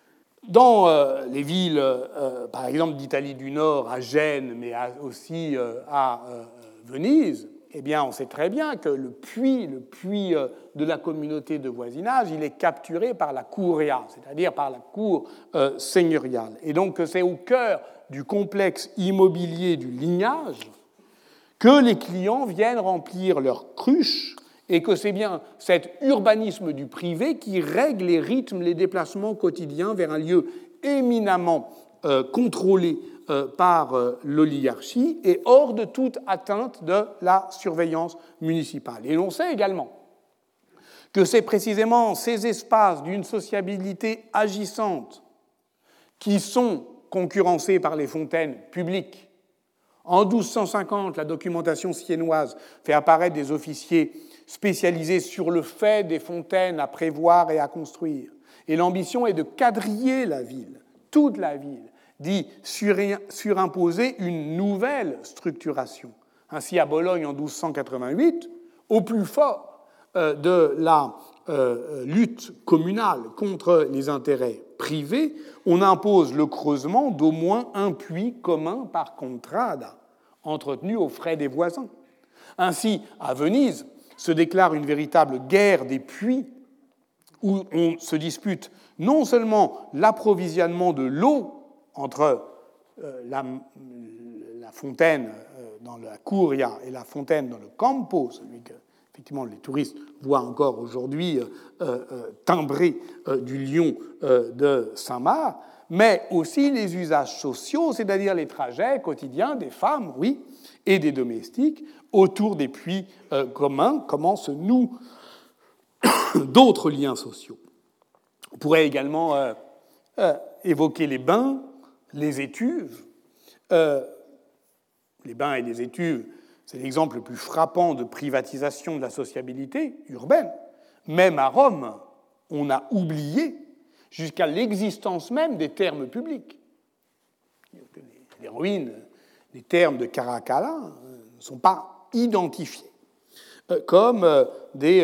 Dans les villes, par exemple d'Italie du Nord, à Gênes, mais aussi à Venise, eh bien, on sait très bien que le puits de la communauté de voisinage, il est capturé par la curia, c'est-à-dire par la cour seigneuriale. Et donc, c'est au cœur du complexe immobilier du lignage que les clients viennent remplir leurs cruches, et que c'est bien cet urbanisme du privé qui règle les rythmes, les déplacements quotidiens vers un lieu éminemment contrôlé par l'oligarchie et hors de toute atteinte de la surveillance municipale. Et l'on sait également que c'est précisément ces espaces d'une sociabilité agissante qui sont concurrencés par les fontaines publiques. En 1250, la documentation siennoise fait apparaître des officiers spécialisés sur le fait des fontaines à prévoir et à construire. Et l'ambition est de quadriller la ville, toute la ville, d'y surimposer une nouvelle structuration. Ainsi, à Bologne, en 1288, au plus fort de la lutte communale contre les intérêts privés, on impose le creusement d'au moins un puits commun par contrada, entretenu aux frais des voisins. Ainsi, à Venise, se déclare une véritable guerre des puits où on se dispute non seulement l'approvisionnement de l'eau entre la fontaine dans la curia et la fontaine dans le campo, celui que effectivement les touristes voient encore aujourd'hui timbré du lion de Saint-Marc, mais aussi les usages sociaux, c'est-à-dire les trajets quotidiens des femmes, oui, et des domestiques autour des puits communs. Comment se nouent d'autres liens sociaux. On pourrait également évoquer les bains, les étuves. Les bains et les étuves, c'est l'exemple le plus frappant de privatisation de la sociabilité urbaine. Même à Rome, on a oublié jusqu'à l'existence même des termes publics. Les ruines, les termes de Caracalla ne sont pas identifiés comme des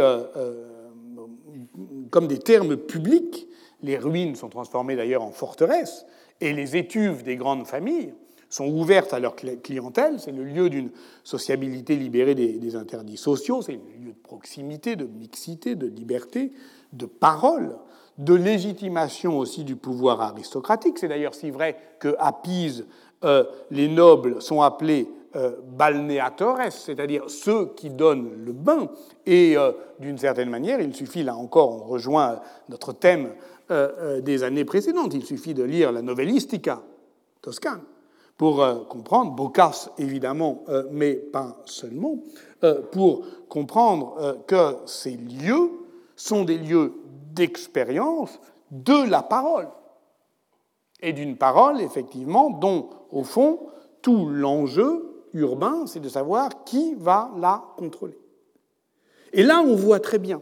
termes publics. Les ruines sont transformées d'ailleurs en forteresses, et les étuves des grandes familles sont ouvertes à leur clientèle. C'est le lieu d'une sociabilité libérée des interdits sociaux, c'est le lieu de proximité, de mixité, de liberté, de parole, de légitimation aussi du pouvoir aristocratique. C'est d'ailleurs si vrai qu'à Pise, les nobles sont appelés balneatores, c'est-à-dire ceux qui donnent le bain. Et d'une certaine manière, il suffit, là encore, on rejoint notre thème des années précédentes. Il suffit de lire la Novellistica toscane pour comprendre, Boccace évidemment, mais pas seulement, pour comprendre que ces lieux sont des lieux d'expérience de la parole. Et d'une parole, effectivement, dont, au fond, tout l'enjeu urbain, c'est de savoir qui va la contrôler. Et là, on voit très bien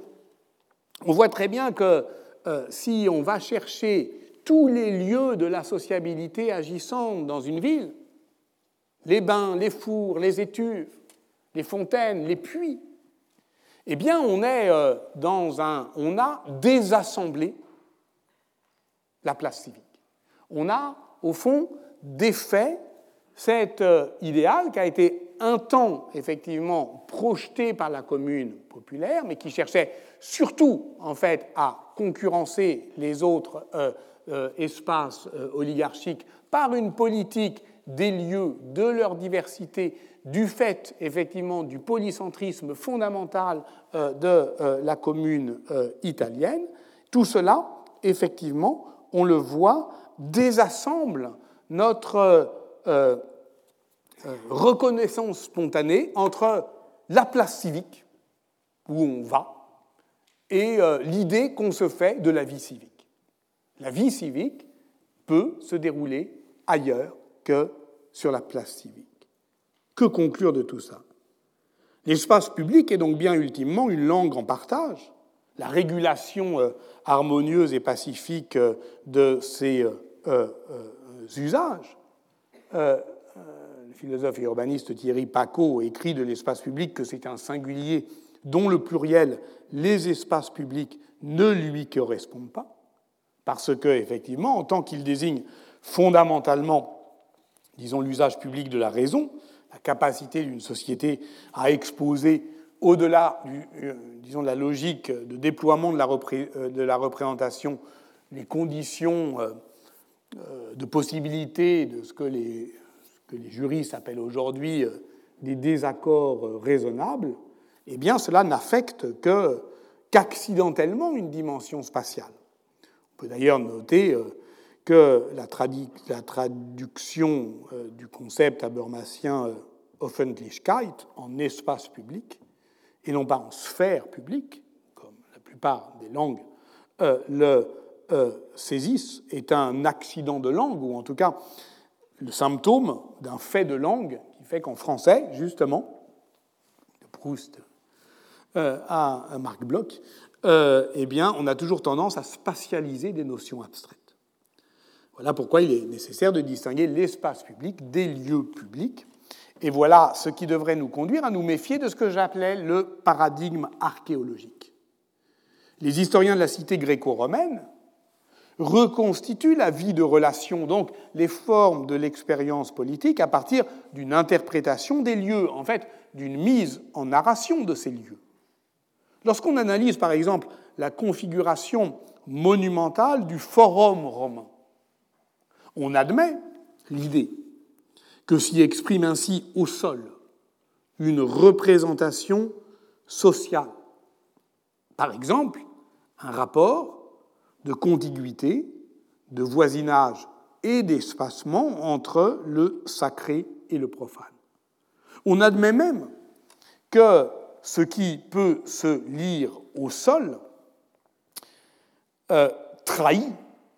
que si on va chercher tous les lieux de la sociabilité agissant dans une ville, les bains, les fours, les étuves, les fontaines, les puits, eh bien, on a désassemblé la place civique. On a, au fond, défait cet idéal qui a été un temps, effectivement, projeté par la commune populaire, mais qui cherchait surtout, en fait, à concurrencer les autres espaces oligarchiques par une politique des lieux, de leur diversité, du fait, effectivement, du polycentrisme fondamental de la commune italienne. Tout cela, effectivement, on le voit, désassemble notre reconnaissance spontanée entre la place civique, où on va, et l'idée qu'on se fait de la vie civique. La vie civique peut se dérouler ailleurs que sur la place civique. Que conclure de tout ça? L'espace public est donc bien ultimement une langue en partage. La régulation harmonieuse et pacifique de ces usages. Le philosophe et urbaniste Thierry Pacaud écrit de l'espace public que c'est un singulier dont le pluriel, les espaces publics, ne lui correspondent pas, parce que, effectivement, en tant qu'il désigne fondamentalement, disons, l'usage public de la raison, la capacité d'une société à exposer au-delà disons, de la logique de déploiement de la représentation, les conditions de possibilité de ce que les juristes appellent aujourd'hui des désaccords raisonnables, eh bien, cela n'affecte qu'accidentellement une dimension spatiale. On peut d'ailleurs noter que la traduction du concept habermasien Öffentlichkeit en espace public, et non pas en sphère publique, comme la plupart des langues le saisissent, est un accident de langue, ou en tout cas le symptôme d'un fait de langue qui fait qu'en français, justement, de Proust à Marc Bloch, eh bien, on a toujours tendance à spatialiser des notions abstraites. Voilà pourquoi il est nécessaire de distinguer l'espace public des lieux publics. Et voilà ce qui devrait nous conduire à nous méfier de ce que j'appelais le paradigme archéologique. Les historiens de la cité gréco-romaine reconstituent la vie de relation, donc les formes de l'expérience politique, à partir d'une interprétation des lieux, en fait, d'une mise en narration de ces lieux. Lorsqu'on analyse, par exemple, la configuration monumentale du forum romain, on admet l'idée que s'y exprime ainsi au sol une représentation sociale. Par exemple, un rapport de contiguïté, de voisinage et d'espacement entre le sacré et le profane. On admet même que ce qui peut se lire au sol trahit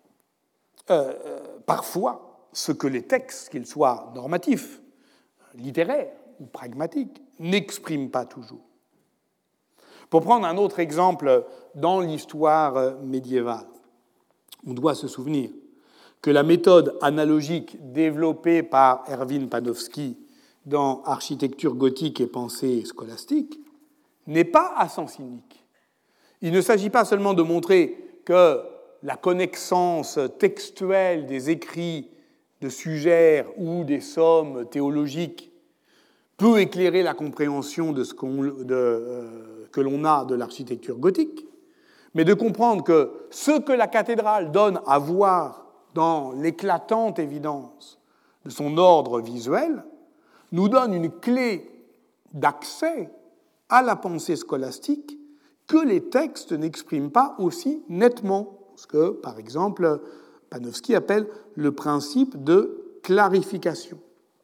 parfois ce que les textes, qu'ils soient normatifs, littéraires ou pragmatiques, n'expriment pas toujours. Pour prendre un autre exemple dans l'histoire médiévale, on doit se souvenir que la méthode analogique développée par Erwin Panofsky dans Architecture gothique et pensée scolastique n'est pas à sens unique. Il ne s'agit pas seulement de montrer que la connaissance textuelle des écrits de Suger ou des sommes théologiques peut éclairer la compréhension de que l'on a de l'architecture gothique, mais de comprendre que ce que la cathédrale donne à voir dans l'éclatante évidence de son ordre visuel nous donne une clé d'accès à la pensée scolastique que les textes n'expriment pas aussi nettement ce que, par exemple, Panofsky appelle le principe de clarification,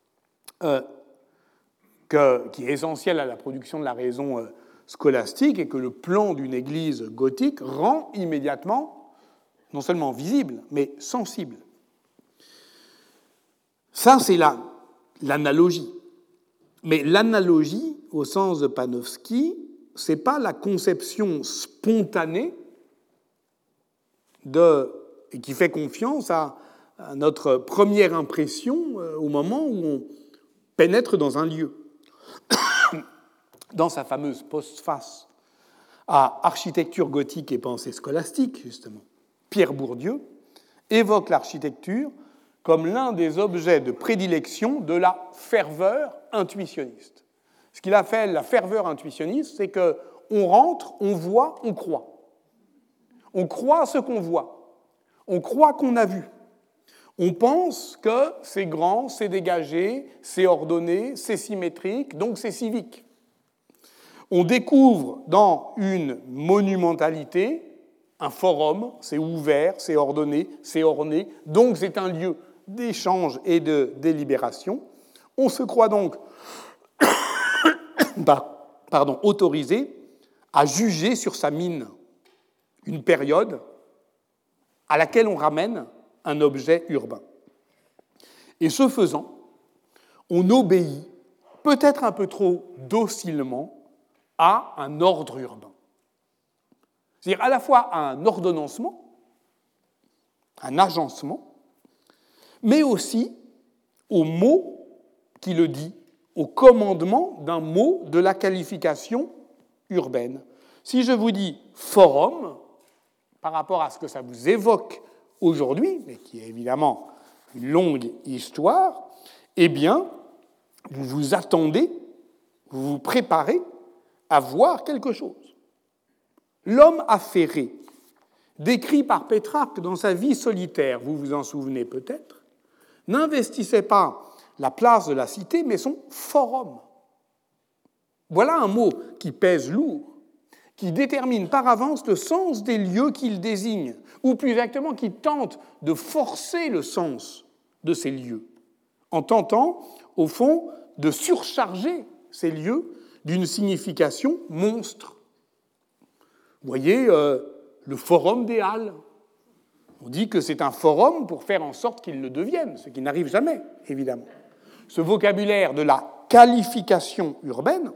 qui est essentiel à la production de la raison scolastique et que le plan d'une église gothique rend immédiatement non seulement visible, mais sensible. Ça, c'est l'analogie. Mais l'analogie, au sens de Panofsky, ce n'est pas la conception spontanée et qui fait confiance à notre première impression au moment où on pénètre dans un lieu. Dans sa fameuse postface à architecture gothique et pensée scolastique, justement, Pierre Bourdieu évoque l'architecture comme l'un des objets de prédilection de la ferveur intuitionniste. Ce qu'il appelle la ferveur intuitionniste, c'est qu'on rentre, on voit, on croit. On croit ce qu'on voit. On croit qu'on a vu. On pense que c'est grand, c'est dégagé, c'est ordonné, c'est symétrique, donc c'est civique. On découvre dans une monumentalité un forum, c'est ouvert, c'est ordonné, c'est orné, donc c'est un lieu d'échange et de délibération. On se croit donc autorisé à juger sur sa mine une période à laquelle on ramène un objet urbain. Et ce faisant, on obéit, peut-être un peu trop docilement, à un ordre urbain. C'est-à-dire à la fois à un ordonnancement, un agencement, mais aussi au mot qui le dit, au commandement d'un mot de la qualification urbaine. Si je vous dis forum, par rapport à ce que ça vous évoque aujourd'hui, mais qui est évidemment une longue histoire, eh bien, vous vous attendez, vous vous préparez à voir quelque chose. L'homme affairé, décrit par Pétrarque dans sa vie solitaire, vous vous en souvenez peut-être, n'investissait pas la place de la cité, mais son forum. Voilà un mot qui pèse lourd, qui détermine par avance le sens des lieux qu'il désigne, ou plus exactement qui tente de forcer le sens de ces lieux, en tentant, au fond, de surcharger ces lieux d'une signification monstre. Vous voyez le forum des Halles. On dit que c'est un forum pour faire en sorte qu'il le devienne, ce qui n'arrive jamais, évidemment. Ce vocabulaire de la qualification urbaine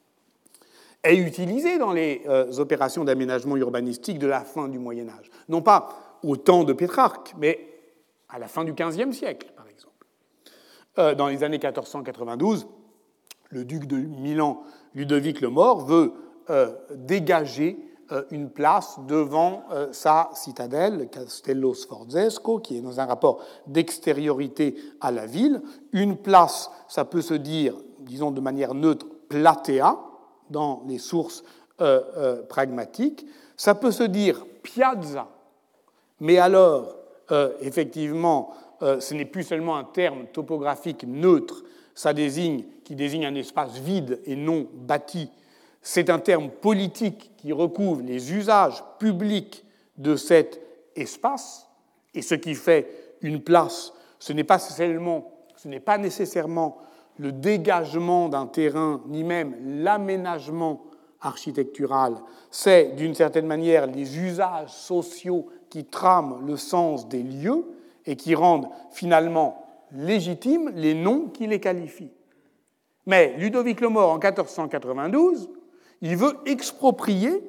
est utilisé dans les opérations d'aménagement urbanistique de la fin du Moyen Âge. Non pas au temps de Pétrarque, mais à la fin du XVe siècle, par exemple. Dans les années 1492, le duc de Milan, Ludovic le Mort, veut dégager une place devant sa citadelle, Castello Sforzesco, qui est dans un rapport d'extériorité à la ville. Une place, ça peut se dire, disons de manière neutre, platea, dans les sources pragmatiques. Ça peut se dire piazza, mais alors, effectivement, ce n'est plus seulement un terme topographique neutre, qui désigne un espace vide et non bâti. C'est un terme politique qui recouvre les usages publics de cet espace, et ce qui fait une place, ce n'est pas nécessairement le dégagement d'un terrain, ni même l'aménagement architectural, c'est d'une certaine manière les usages sociaux qui trament le sens des lieux et qui rendent finalement légitimes les noms qui les qualifient. Mais Ludovic le Mort, en 1492, il veut exproprier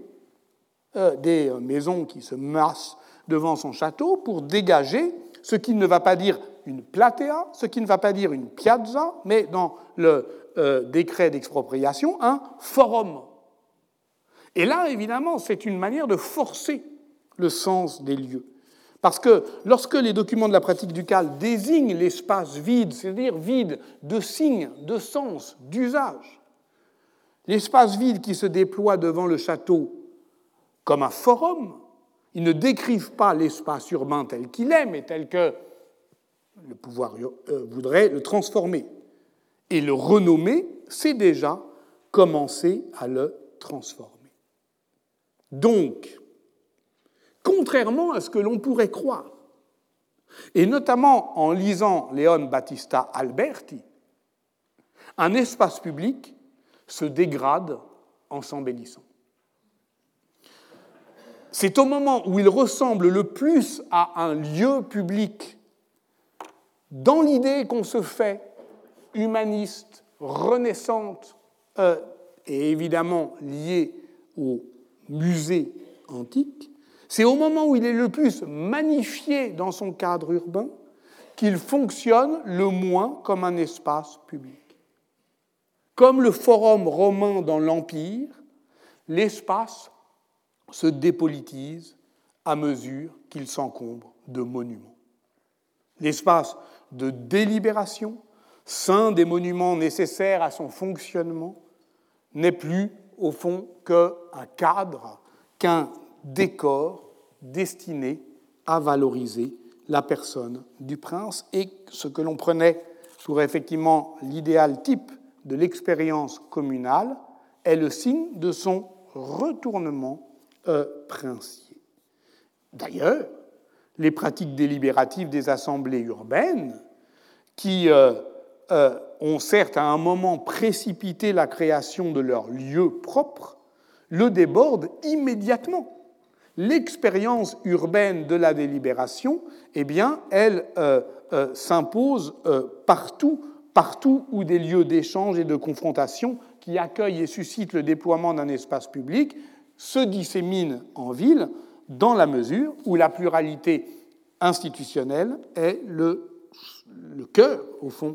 des maisons qui se massent devant son château pour dégager ce qui ne va pas dire une platea, ce qui ne va pas dire une piazza, mais dans le décret d'expropriation, un forum. Et là, évidemment, c'est une manière de forcer le sens des lieux. Parce que lorsque les documents de la pratique ducale désignent l'espace vide, c'est-à-dire vide de signes, de sens, d'usage, l'espace vide qui se déploie devant le château comme un forum, ils ne décrivent pas l'espace urbain tel qu'il est, mais tel que le pouvoir voudrait le transformer. Et le renommer, c'est déjà commencer à le transformer. Donc, contrairement à ce que l'on pourrait croire. Et notamment en lisant Leon Battista Alberti, un espace public se dégrade en s'embellissant. C'est au moment où il ressemble le plus à un lieu public, dans l'idée qu'on se fait humaniste, renaissante, et évidemment liée au musée antique, c'est au moment où il est le plus magnifié dans son cadre urbain qu'il fonctionne le moins comme un espace public. Comme le forum romain dans l'Empire, l'espace se dépolitise à mesure qu'il s'encombre de monuments. L'espace de délibération, sein des monuments nécessaires à son fonctionnement, n'est plus, au fond, qu'un cadre, qu'un décor destiné à valoriser la personne du prince, et ce que l'on prenait pour effectivement l'idéal type de l'expérience communale est le signe de son retournement princier. D'ailleurs, les pratiques délibératives des assemblées urbaines, qui ont certes à un moment précipité la création de leur lieu propre, le débordent immédiatement. L'expérience urbaine de la délibération, eh bien, elle s'impose partout où des lieux d'échange et de confrontation qui accueillent et suscitent le déploiement d'un espace public se disséminent en ville dans la mesure où la pluralité institutionnelle est le cœur, au fond,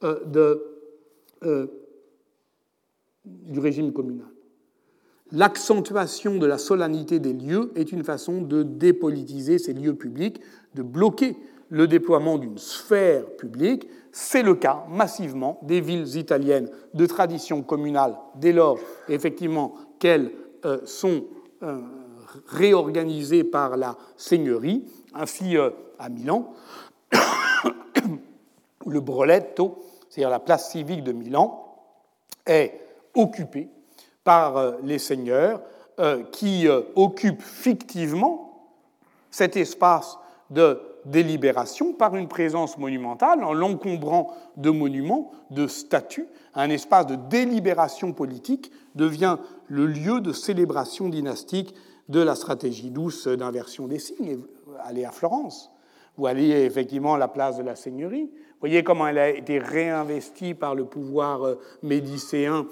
du régime communal. L'accentuation de la solennité des lieux est une façon de dépolitiser ces lieux publics, de bloquer le déploiement d'une sphère publique. C'est le cas massivement des villes italiennes de tradition communale, dès lors, effectivement, qu'elles sont réorganisées par la seigneurie. Ainsi, à Milan, où le Broletto, c'est-à-dire la place civique de Milan, est occupée par les seigneurs qui occupent fictivement cet espace de délibération par une présence monumentale, en l'encombrant de monuments, de statues. Un espace de délibération politique devient le lieu de célébration dynastique de la stratégie douce d'inversion des signes. Allez à Florence, ou allez effectivement à la place de la Seigneurie. Vous voyez comment elle a été réinvestie par le pouvoir médicéen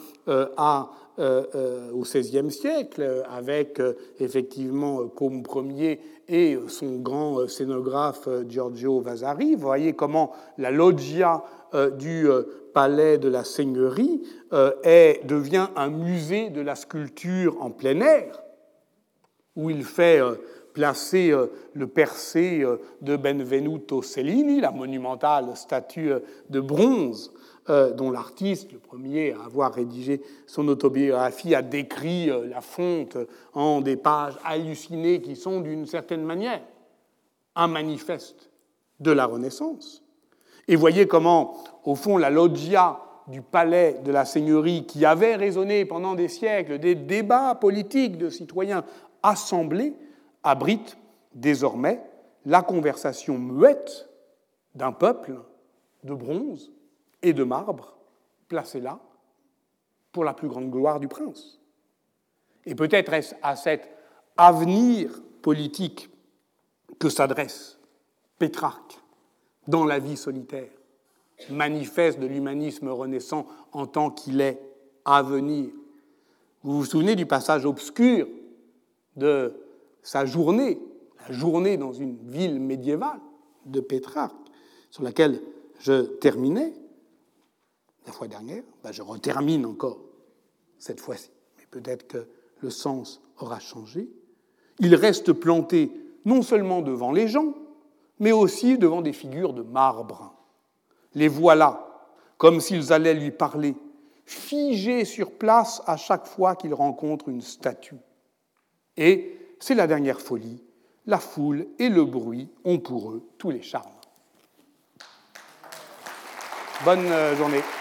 au XVIe siècle, avec effectivement Côme Ier et son grand scénographe Giorgio Vasari. Vous voyez comment la loggia du palais de la Seigneurie devient un musée de la sculpture en plein air, où il fait placer le Persée de Benvenuto Cellini, la monumentale statue de bronze dont l'artiste, le premier à avoir rédigé son autobiographie, a décrit la fonte en des pages hallucinées qui sont, d'une certaine manière, un manifeste de la Renaissance. Et voyez comment, au fond, la loggia du palais de la Seigneurie, qui avait résonné pendant des siècles des débats politiques de citoyens assemblés, abrite désormais la conversation muette d'un peuple de bronze et de marbre placé là pour la plus grande gloire du prince. Et peut-être est-ce à cet avenir politique que s'adresse Pétrarque dans La vie solitaire, manifeste de l'humanisme renaissant en tant qu'il est à venir. Vous vous souvenez du passage obscur de sa journée, la journée dans une ville médiévale de Pétrarque, sur laquelle je terminais la fois dernière. Je retermine encore cette fois-ci, mais peut-être que le sens aura changé. Il reste planté non seulement devant les gens, mais aussi devant des figures de marbre. Les voilà, comme s'ils allaient lui parler, figés sur place à chaque fois qu'ils rencontrent une statue. Et c'est la dernière folie. La foule et le bruit ont pour eux tous les charmes. Bonne journée.